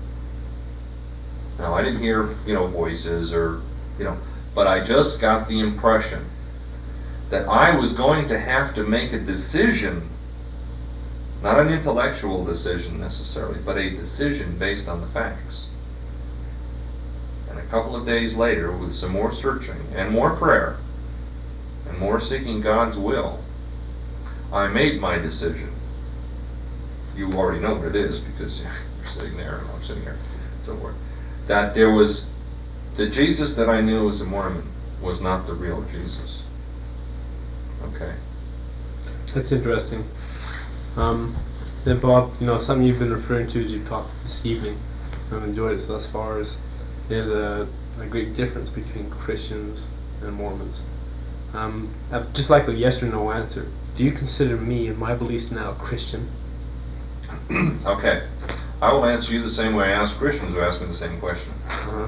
Now, I didn't hear, you know, voices or, you know, but I just got the impression that I was going to have to make a decision, not an intellectual decision necessarily, but a decision based on the facts. And a couple of days later, with some more searching and more prayer and more seeking God's will, I made my decision. You already know what it is because you're sitting there and I'm sitting here, and so forth. That there was, the Jesus that I knew as a Mormon was not the real Jesus. Okay. That's interesting. Um, then Bob, you know, something you've been referring to as you've talked this evening, I've enjoyed it thus far, is there's a, a great difference between Christians and Mormons. Um, I'd just like a yes or no answer. Do you consider me and my beliefs now a Christian? Okay. I will answer you the same way I ask Christians who ask me the same question. Uh-huh.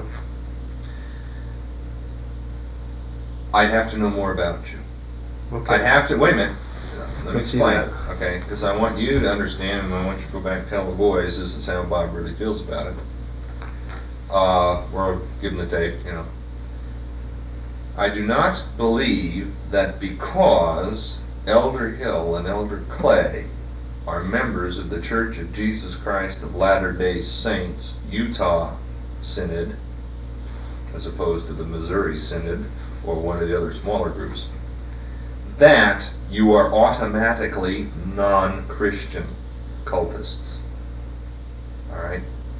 I'd have to know more about you. Okay. I'd have to, wait a minute, let me Let's see explain, that. okay, because I want you to understand and I want you to go back and tell the boys this is how Bob really feels about it. Uh, or give them the tape, you know. I do not believe that because Elder Hill and Elder Clay are members of the Church of Jesus Christ of Latter-day Saints, Utah Synod, as opposed to the Missouri Synod or one of the other smaller groups, that you are automatically non-Christian cultists. All right?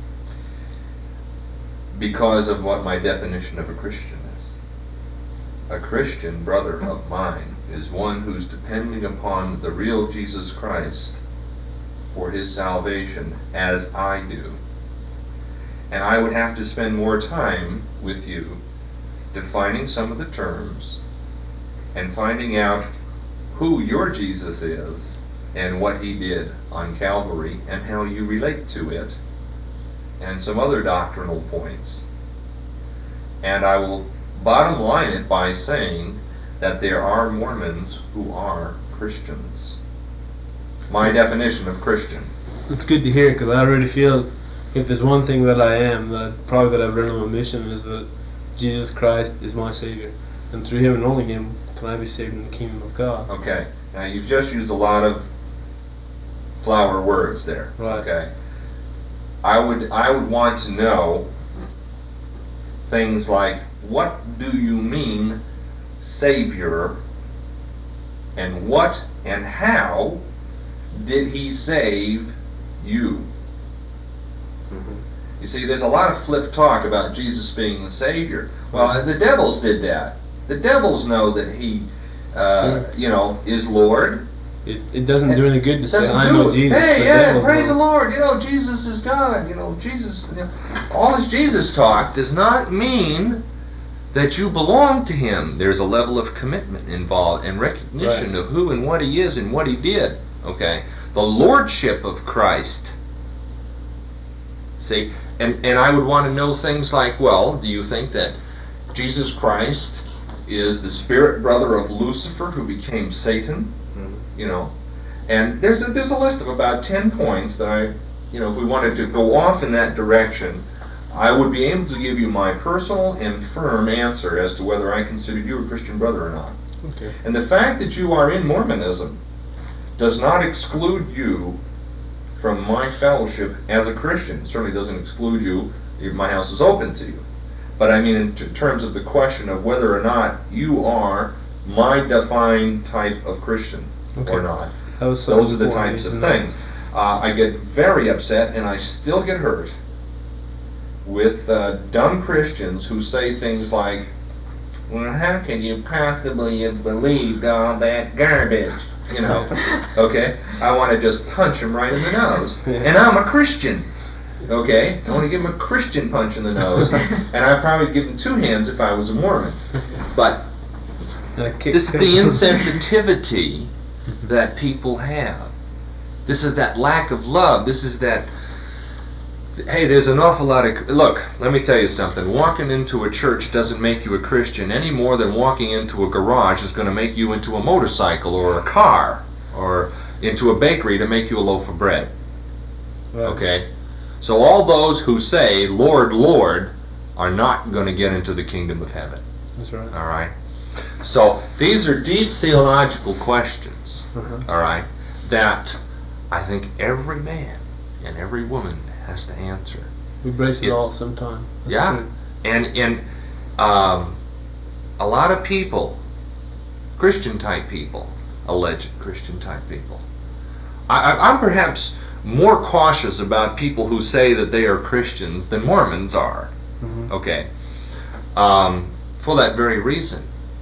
Because of what my definition of a Christian is. A Christian brother of mine is one who's depending upon the real Jesus Christ for his salvation, as I do. And I would have to spend more time with you defining some of the terms and finding out who your Jesus is and what he did on Calvary and how you relate to it, and some other doctrinal points. And I will bottom line it by saying that there are Mormons who are Christians. My definition of Christian. It's good to hear, because I already feel if there's one thing that I am, that probably that I've learned on my mission, is that Jesus Christ is my Savior. And through him and only him can I be saved in the kingdom of God. Okay. Now you've just used a lot of flower words there. Right. Okay. I would I would want to know things like, what do you mean Savior, and what and how did he save you? Mm-hmm. You see, there's a lot of flip talk about Jesus being the Savior. Well, the devils did that. The devils know that he, uh, Sure. you know, is Lord. It, it doesn't do any good to say, Doesn't I do know it. Jesus. Hey, the yeah, devils praise know. the Lord. You know, Jesus is God. You know, Jesus. You know, all this Jesus talk does not mean that you belong to him. There's a level of commitment involved and recognition Right. of who and what he is and what he did. Okay, the lordship of Christ. See, and and I would want to know things like, well, do you think that Jesus Christ is the spirit brother of Lucifer who became Satan? Mm-hmm. You know, and there's a, there's a list of about ten points that I, you know, if we wanted to go off in that direction, I would be able to give you my personal and firm answer as to whether I consider you a Christian brother or not. Okay. And the fact that you are in Mormonism does not exclude you from my fellowship as a Christian. It certainly doesn't exclude you if my house is open to you. But I mean in t- terms of the question of whether or not you are my defined type of Christian Okay. or not. That was so Those are the important types to of know. things. Uh, I get very upset, and I still get hurt, with uh, dumb Christians who say things like, well, how can you possibly have believed all that garbage? You know, okay? I want to just punch him right in the nose. And I'm a Christian, okay? I want to give him a Christian punch in the nose, and I'd probably give him two hands if I was a Mormon. But Uh, kick- this is the insensitivity that people have. This is that lack of love. This is that, hey, there's an awful lot of, look, let me tell you something. Walking into a church doesn't make you a Christian any more than walking into a garage is going to make you into a motorcycle or a car or into a bakery to make you a loaf of bread. Right. Okay? So all those who say, Lord, Lord, are not going to get into the kingdom of heaven. That's right. All right? So these are deep theological questions, Uh-huh. all right, that I think every man and every woman has to answer. We brace it It's- all sometime. That's yeah. true. And, and um, a lot of people, Christian-type people, alleged Christian-type people, I, I, I'm perhaps more cautious about people who say that they are Christians than Mormons are. Mhm. Okay, um, for that very reason.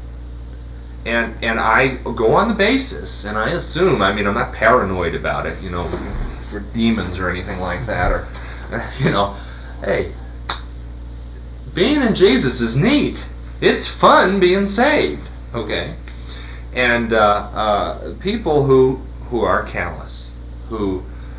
And and I go on the basis, and I assume, I mean, I'm not paranoid about it, you know, for demons or anything like that, or, you know, hey, being in Jesus is neat. It's fun being saved, okay? And uh, uh, people who who are callous, who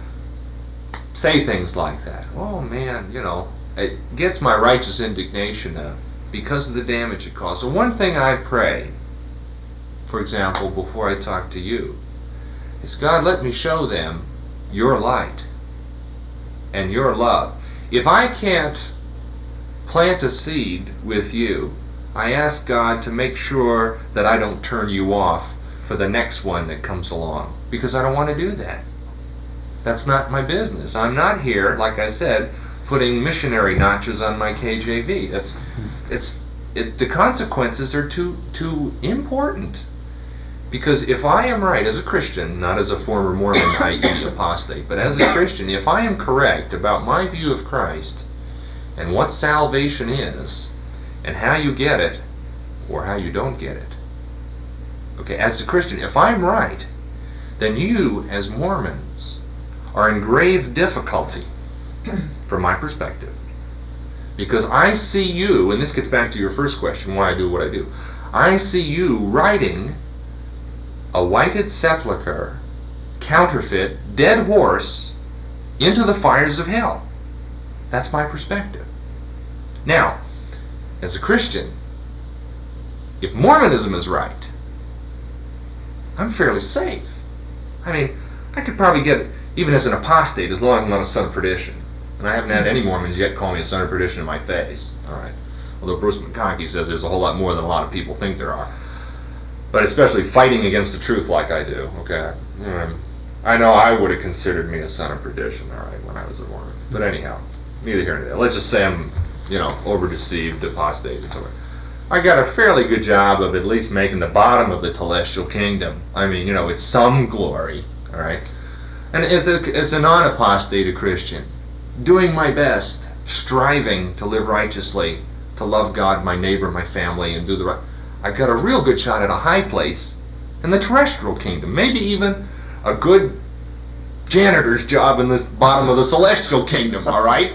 say things like that, oh man, you know, it gets my righteous indignation up because of the damage it caused. So one thing I pray, for example, before I talk to you, is God, let me show them your light and your love. If I can't plant a seed with you, I ask God to make sure that I don't turn you off for the next one that comes along, because I don't want to do that. That's not my business. I'm not here, like I said, putting missionary notches on my K J V. That's, it's, it, the consequences are too too important. Because if I am right as a Christian, not as a former Mormon, that is apostate, but as a Christian, if I am correct about my view of Christ and what salvation is and how you get it or how you don't get it, okay, as a Christian, if I'm right, then you, as Mormons, are in grave difficulty from my perspective. Because I see you, and this gets back to your first question, why I do what I do. I see you riding a whited sepulchre, counterfeit, dead horse into the fires of hell. That's my perspective. Now, as a Christian, if Mormonism is right, I'm fairly safe. I mean, I could probably get, even as an apostate, as long as I'm not a son of perdition. And I haven't had any Mormons yet call me a son of perdition in my face. All right. Although Bruce McConkie says there's a whole lot more than a lot of people think there are. But especially fighting against the truth like I do. Okay. Um, I know I would have considered me a son of perdition, all right, when I was a Mormon. But anyhow, neither here nor there. Let's just say I'm, you know, over-deceived, apostate, and so on. I got a fairly good job of at least making the bottom of the celestial kingdom. I mean, you know, it's some glory, all right? And as, a, as a non-apostate Christian, doing my best, striving to live righteously, to love God, my neighbor, my family, and do the right... I got a real good shot at a high place in the terrestrial kingdom. Maybe even a good janitor's job in the bottom of the celestial kingdom, all right?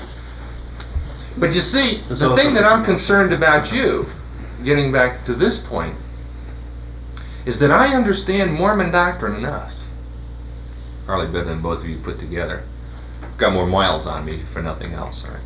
But you see, the thing that I'm concerned about you, getting back to this point, is that I understand Mormon doctrine enough. Probably better than both of you put together. Got more miles on me, for nothing else, all right?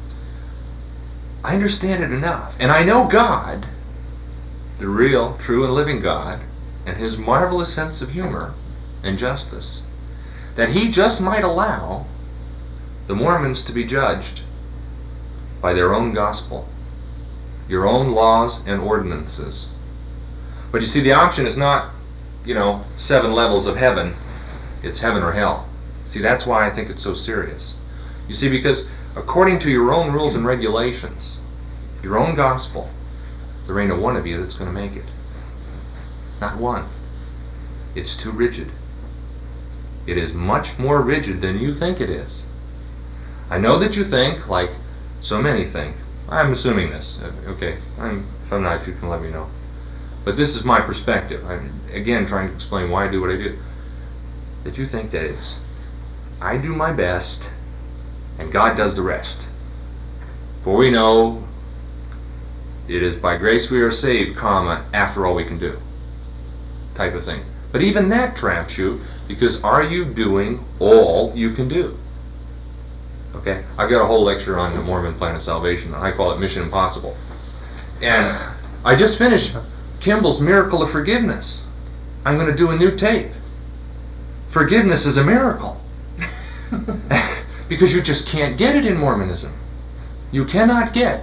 I understand it enough. And I know God, the real, true, and living God, and His marvelous sense of humor and justice, that He just might allow the Mormons to be judged by their own gospel, your own laws and ordinances. But you see, the option is not, you know, seven levels of heaven. It's heaven or hell. See, that's why I think it's so serious. You see, because according to your own rules and regulations, your own gospel, there ain't a one of you that's going to make it. Not one. It's too rigid. It is much more rigid than you think it is. I know that you think, like so many think, I'm assuming this, okay, I'm, if I'm not, you can let me know. But this is my perspective. I'm, again, trying to explain why I do what I do. That you think that it's, I do my best, and God does the rest. For we know it is by grace we are saved, comma, after all we can do, type of thing. But even that traps you, because are you doing all you can do? Okay, I've got a whole lecture on the Mormon plan of salvation, and I call it Mission Impossible. And I just finished Kimball's Miracle of Forgiveness. I'm going to do a new tape. Forgiveness is a miracle. Because you just can't get it in Mormonism. You cannot get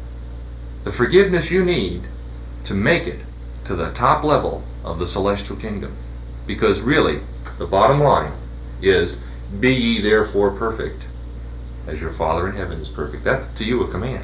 the forgiveness you need to make it to the top level of the celestial kingdom. Because really, the bottom line is, be ye therefore perfect, as your Father in heaven is perfect. That's to you a command.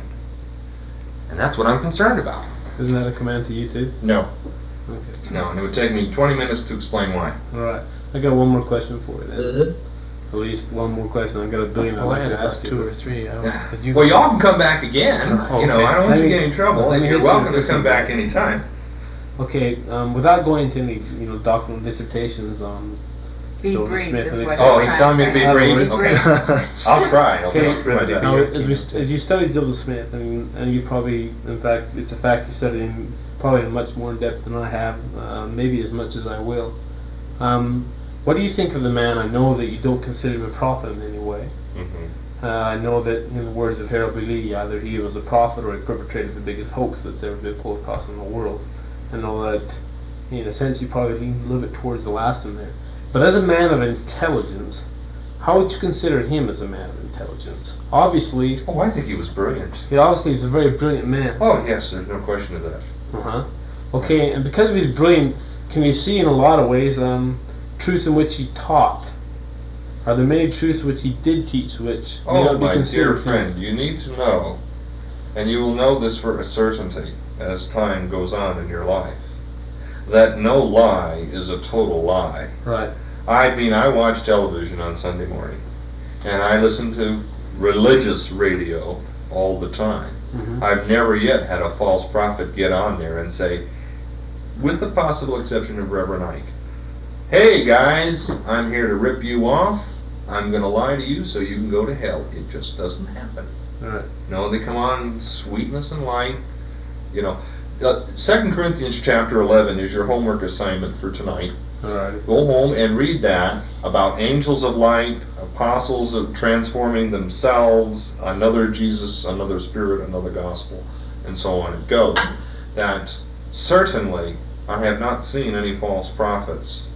And that's what I'm concerned about. Isn't that a command to you too? No. Okay. No, and it would take me twenty minutes to explain why. Alright. I got one more question for you then. At least one more question. I got a billion I'd Well, I like had to about ask you. two or three. I don't, but you, Well, y'all can come back again. Oh, You know, okay. I don't want Let you me- to get in trouble. let And me you're hit you welcome with to come this one. back anytime. Okay, um, without going into any, you know, doctrinal dissertations on Be Joseph brief Smith is and what et Oh, cetera. he's telling me to be Have a brief? list. Okay. I'll try. I'll Okay, do my best. now as, we, as you study Joseph Smith, and, and you probably, in fact, it's a fact you studied him probably much more in depth than I have, uh, maybe as much as I will. Um, what do you think of the man? I know that you don't consider him a prophet in any way. Mm-hmm. Uh, I know that, in the words of Harold B. Lee, either he was a prophet or he perpetrated the biggest hoax that's ever been pulled across in the world. I know that, in a sense, you probably lean a little bit towards the last one there. But as a man of intelligence, how would you consider him as a man of intelligence? Obviously, Oh, I think he was brilliant. he obviously is a very brilliant man. Oh, yes, there's no question of that. Uh-huh. Okay, and because of his brilliant, can you see in a lot of ways um, truths in which he taught? Are there many truths which he did teach which may Oh, not be my dear considered friend, you need to know, and you will know this for a certainty as time goes on in your life, that no lie is a total lie. Right. I mean, I watch television on Sunday morning, and I listen to religious radio all the time. Mhm. I've never yet had a false prophet get on there and say, with the possible exception of Reverend Ike, hey guys, I'm here to rip you off, I'm going to lie to you so you can go to hell. It just doesn't happen. Right. No, they come on sweetness and light. You know, uh, Second Corinthians chapter eleven is your homework assignment for tonight. Alright. Go home and read that about angels of light, apostles of transforming themselves, another Jesus, another spirit, another gospel, and so on it goes. That certainly I have not seen any false prophets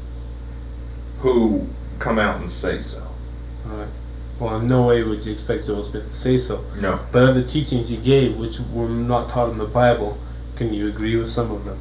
who come out and say so. Alright. Well, in no way would you expect Joseph Smith to say so. No. But of the teachings he gave, which were not taught in the Bible, can you agree with some of them?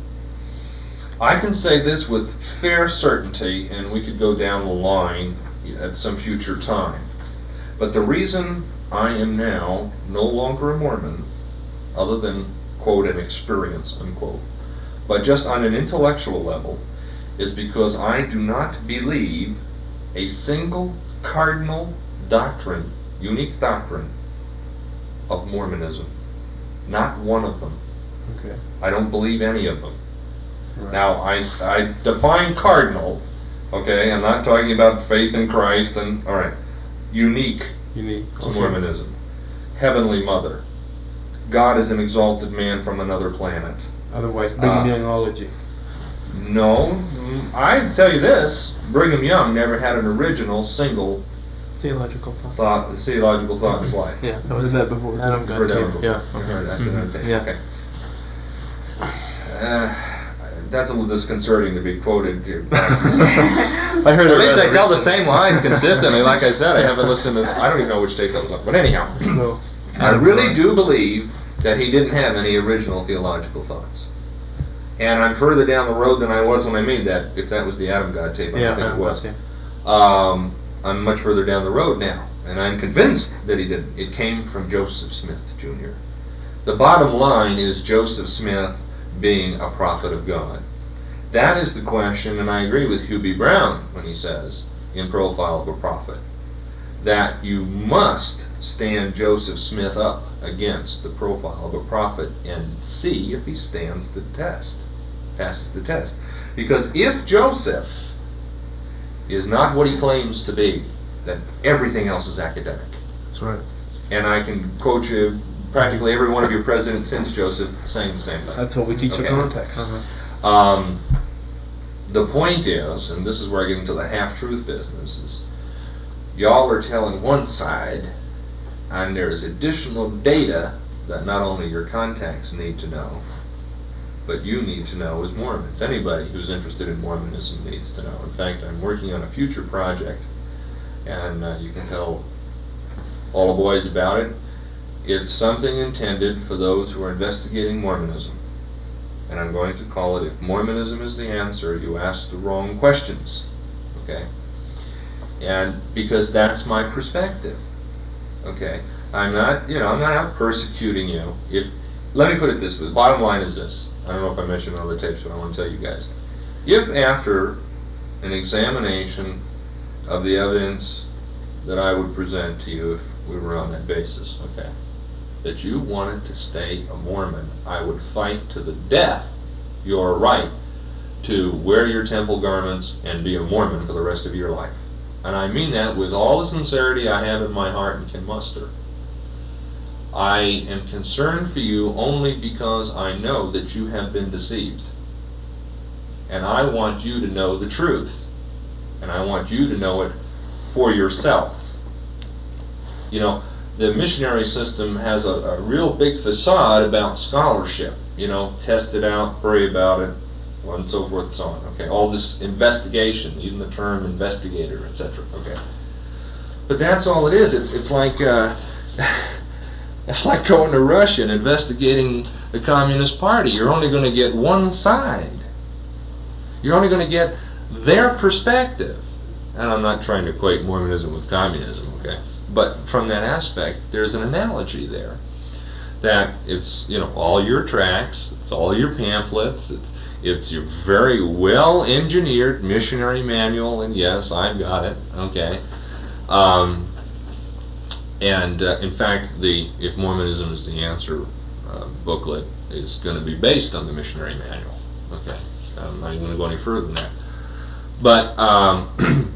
I can say this with fair certainty, and we could go down the line at some future time. But the reason I am now no longer a Mormon, other than, quote, an experience, unquote, but just on an intellectual level, is because I do not believe a single cardinal doctrine, unique doctrine, of Mormonism. Not one of them. Okay. I don't believe any of them. Right. Now, I, I define cardinal, okay, I'm not talking about faith in Christ and, alright, unique Unique. to Okay. Mormonism. Heavenly Mother. God is an exalted man from another planet. Otherwise, Brigham Uh, Youngology. No, mm, I tell you this, Brigham Young never had an original single theological thought. thought, theological thought in his life. Yeah, that Heard was that before. Adam Heard that Gunn. one before. Yeah. Okay, that's another thing. Yeah. Okay. Uh, that's a little disconcerting to be quoted. I heard At it least I rather tell the recently. same lies consistently. Like I said, I haven't listened to, I don't even know which tape that was on. But anyhow, No. I really do believe that he didn't have any original theological thoughts. And I'm further down the road than I was when I made that, if that was the Adam God tape, I Yeah, don't think it Adam was. God, Um, I'm much further down the road now, and I'm convinced that he didn't. It came from Joseph Smith, Junior The bottom line is Joseph Smith being a prophet of God. That is the question, and I agree with Hugh B. Brown when he says, in Profile of a Prophet, that you must stand Joseph Smith up against the profile of a prophet and see if he stands the test, passes the test. Because if Joseph is not what he claims to be, then everything else is academic. That's right. And I can quote you practically every one of your presidents since Joseph saying the same thing. That's what we teach Okay. in context. Uh-huh. Um, the point is, and this is where I get into the half-truth business, is y'all are telling one side, and there's additional data that not only your contacts need to know, but you need to know as Mormons. Anybody who's interested in Mormonism needs to know. In fact, I'm working on a future project, and uh, you can tell all the boys about it. It's something intended for those who are investigating Mormonism. And I'm going to call it, if Mormonism is the answer, you ask the wrong questions. Okay? And because that's my perspective. Okay? I'm not, you know, I'm not out persecuting you. If, let me put it this way. The bottom line is this. I don't know if I mentioned it on the tapes, but I want to tell you guys. If after an examination of the evidence that I would present to you, if we were on that basis, okay, that you wanted to stay a Mormon, I would fight to the death your right to wear your temple garments and be a Mormon for the rest of your life. And I mean that with all the sincerity I have in my heart and can muster. I am concerned for you only because I know that you have been deceived. And I want you to know the truth. And I want you to know it for yourself. You know, the missionary system has a, a real big facade about scholarship. You know, test it out, pray about it, and so forth and so on. Okay, all this investigation, even the term investigator, et cetera. Okay, but that's all it is. It's it's like uh, it's like going to Russia and investigating the Communist Party. You're only going to get one side. You're only going to get their perspective. And I'm not trying to equate Mormonism with communism. Okay. But from that aspect, there's an analogy there. That it's, you know, all your tracts, it's all your pamphlets, it's, it's your very well-engineered missionary manual, and yes, I've got it, okay. Um, and uh, in fact, the If Mormonism is the Answer uh, booklet is going to be based on the missionary manual, okay. I'm not even going to go any further than that. But um,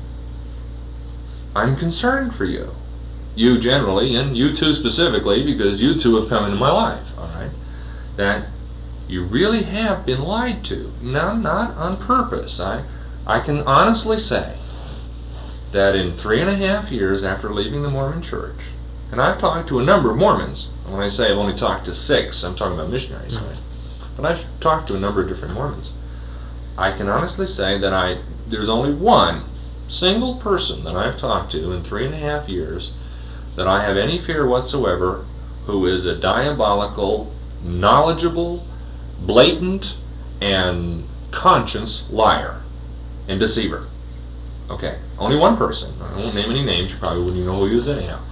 I'm concerned for you. You generally, and you two specifically, because you two have come into my life, all right, that you really have been lied to. Now, not on purpose. I, I can honestly say that in three and a half years after leaving the Mormon Church, and I've talked to a number of Mormons. When I say I've only talked to six, I'm talking about missionaries, right? But I've talked to a number of different Mormons. I can honestly say that I there's only one single person that I've talked to in three and a half years that I have any fear whatsoever who is a diabolical, knowledgeable, blatant, and conscious liar and deceiver. Okay, only one person. I won't name any names. You probably wouldn't even know who he is anyhow.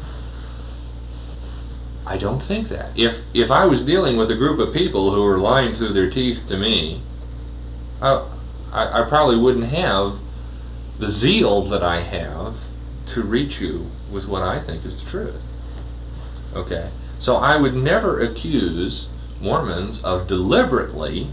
I don't think that. If if I was dealing with a group of people who were lying through their teeth to me, I, I, I probably wouldn't have the zeal that I have to reach you with what I think is the truth. Okay? So I would never accuse Mormons of deliberately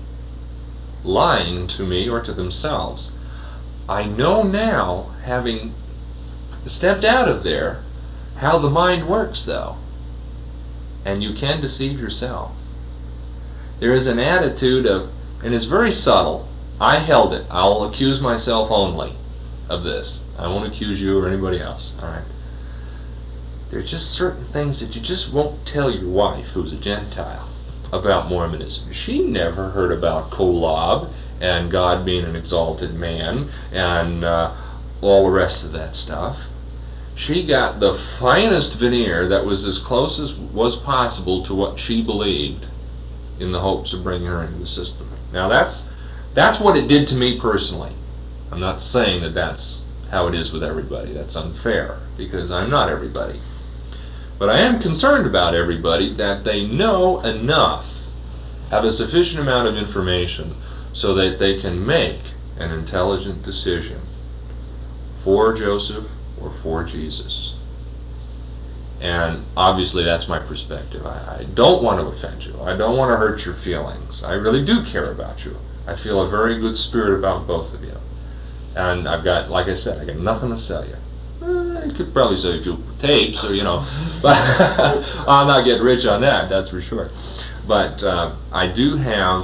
lying to me or to themselves. I know now, having stepped out of there, how the mind works, though. And you can deceive yourself. There is an attitude of, and it's very subtle, I held it, I'll accuse myself only of this. I won't accuse you or anybody else, alright? There's just certain things that you just won't tell your wife, who's a Gentile, about Mormonism. She never heard about Kolob and God being an exalted man and uh, all the rest of that stuff. She got the finest veneer that was as close as was possible to what she believed in the hopes of bringing her into the system. Now that's that's what it did to me personally. I'm not saying that that's how it is with everybody. That's unfair, because I'm not everybody. But I am concerned about everybody that they know enough, have a sufficient amount of information, so that they can make an intelligent decision for Joseph or for Jesus. And obviously that's my perspective. I, I don't want to offend you. I don't want to hurt your feelings. I really do care about you. I feel a very good spirit about both of you. And I've got, like I said, I got nothing to sell you. Eh, I could probably sell you a few tapes, or, you know, but I'm not getting rich on that, that's for sure. But uh, I do have,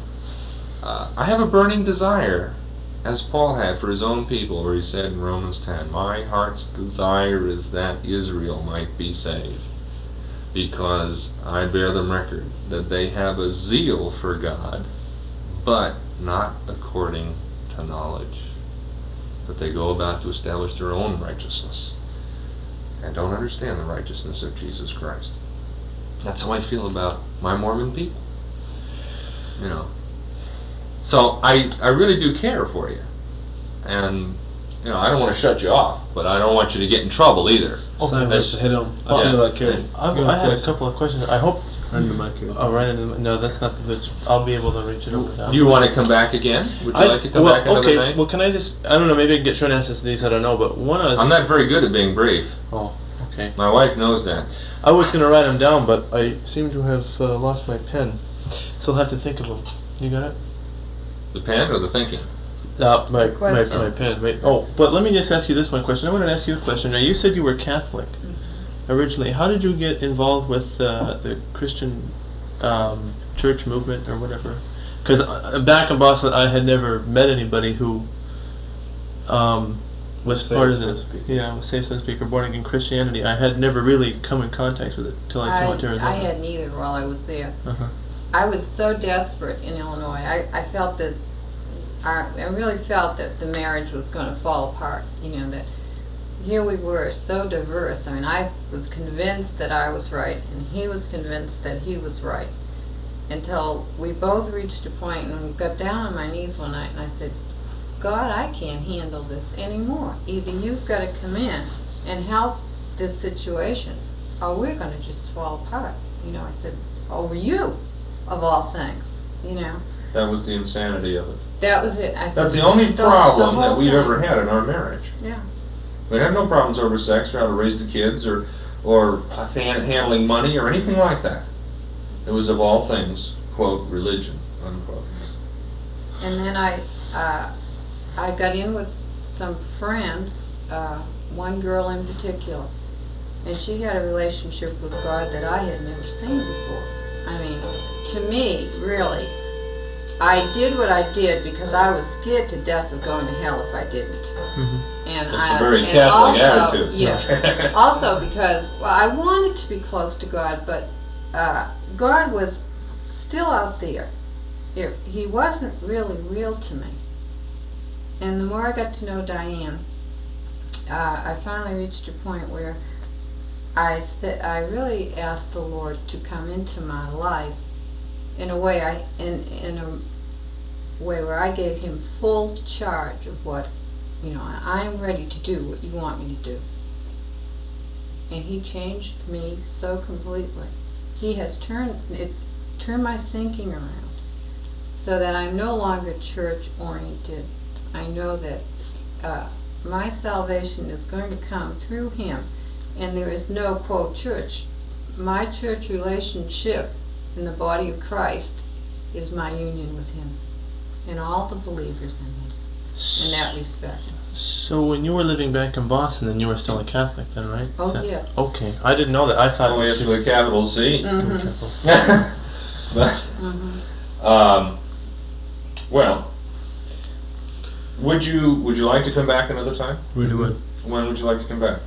uh, I have a burning desire, as Paul had for his own people, where he said in Romans ten, my heart's desire is that Israel might be saved, because I bear them record that they have a zeal for God, but not according to knowledge. But they go about to establish their own righteousness. and don't understand the righteousness of Jesus Christ. That's how I feel about my Mormon people. You know. So I I really do care for you. And you know, I don't want to shut you off, but I don't want you to get in trouble either. Okay, That's- let's hit him. I Yeah. feel like Karen. I've, You I have had a questions? couple of questions. I hope. Right into my Karen. Oh, right into the, no, that's not the list. I'll be able to reach it over that. Do you want to come back again? Would you I- like to come well, back another okay, night? well, can I just? I don't know. Maybe I can get short answers to these. I don't know. But one was. I'm not very good at being brief. Oh, okay. My wife knows that. I was gonna write them down, but I seem to have uh, lost my pen, so I'll have to think of them. You got it? The pen or the thinking? Uh, my, my, Question. my pen. Wait. Oh, but let me just ask you this one question. I wanted to ask you a question. Now, you said you were Catholic originally. How did you get involved with uh, the Christian um, church movement or whatever? Because uh, back in Boston, I had never met anybody who um, was Saved, part of so to this. speak. Yeah, was saved, so to speak, or born again Christianity. I had never really come in contact with it till I came out to I, Arizona. I had neither while I was there. Uh-huh. I was so desperate in Illinois. I, I felt that, I, I really felt that the marriage was going to fall apart. You know, that here we were, so diverse. I mean, I was convinced that I was right, and he was convinced that he was right. Until we both reached a point, and we got down on my knees one night, and I said, God, I can't handle this anymore. Either you've got to come in and help this situation, or we're going to just fall apart. You know, I said, over you, of all things, you know. That was the insanity of it. That was it. I said, That's the only the- problem the that whole we've thing. ever had in our marriage. Yeah. We have no problems over sex or how to raise the kids or or han- handling money or anything like that. It was of all things, quote, religion, unquote. And then I, uh, I got in with some friends, uh, one girl in particular, and she had a relationship with God that I had never seen before. I mean, to me, really, I did what I did because I was scared to death of going to hell if I didn't. Mm-hmm. And That's I, a very and Catholic also, attitude. Yes. Also because, well, I wanted to be close to God, but uh, God was still out there. It, he wasn't really real to me. And the more I got to know Diane, uh, I finally reached a point where I said, I really asked the Lord to come into my life in a way I in in a way where I gave him full charge of what, you know, I'm ready to do what you want me to do. And he changed me so completely. He has turned it turned my thinking around so that I'm no longer church oriented. I know that uh, my salvation is going to come through him, and there is no quote church. My church relationship in the body of Christ is my union with him and all the believers in him in that respect. So when you were living back in Boston, then you were still a Catholic then, right? Is Oh, that- yes. Okay, I didn't know that. I thought Oh, yes, with a capital C. Mhm. But, Mhm. um, well, would you would you like to come back another time? Really would. When would you like to come back?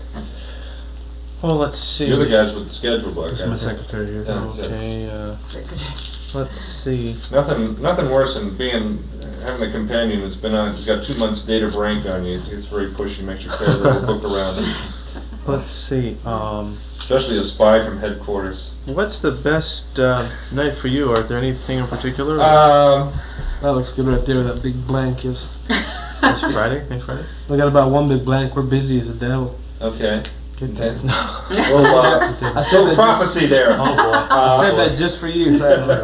Oh, let's see. You're the guys with the schedule book. This is I my think. secretary here. Yeah. Okay, uh, let's see. Nothing, nothing worse than being having a companion that's been on, has got two months date of rank on you. It's very pushy, makes you carry a little book around, Let's see. Um, especially a spy from headquarters. what's the best uh, night for you? Are there anything in particular? Um, That looks good right there. That big blank is. This Friday? Next Friday? We got about one big blank. We're busy as the devil. okay. Good Okay. times. Well, uh, I said so that prophecy just, there. Oh, boy. Uh, I said that just for you.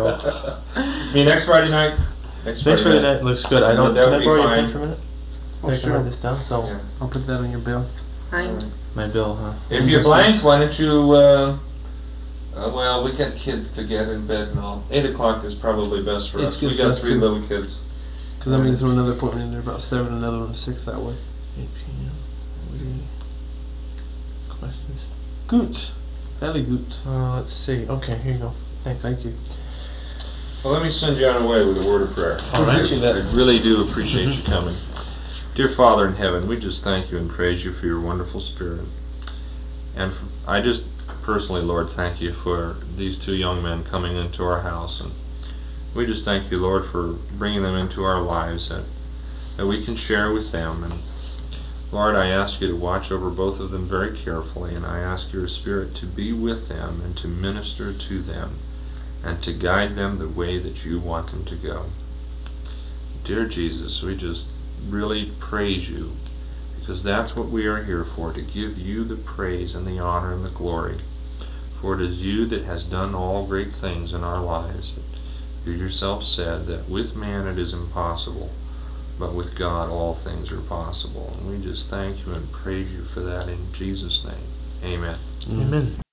Me next Friday night. Next Next Friday night looks good. I don't. That Can would I be borrow your fine. pen for a minute? Oh, I can sure. write this down. So Yeah. I'll put that on your bill. I'm, my bill, huh? If you're blank, why don't you? Uh, uh, well, we got kids to get in bed and all. Eight o'clock is probably best for It's us. good We for got us three too. little kids. Because I'm going to throw another appointment in there about seven, another one at six that way. eight p.m. Any questions? Good. Very good. Uh, let's see. Okay, here you go. Thanks. Thank you. Well, let me send you on away with a word of prayer. All right. I really do appreciate you coming. Dear Father in heaven, we just thank you and praise you for your wonderful spirit. And for, I just personally, Lord, thank you for these two young men coming into our house. And we just thank you, Lord, for bringing them into our lives that, that we can share with them. And Lord, I ask you to watch over both of them very carefully, and I ask your Spirit to be with them and to minister to them and to guide them the way that you want them to go. Dear Jesus, we just really praise you, because that's what we are here for, to give you the praise and the honor and the glory. For it is you that has done all great things in our lives. You yourself said that with man it is impossible, but with God all things are possible. And we just thank you and praise you for that in Jesus' name. Amen. Amen.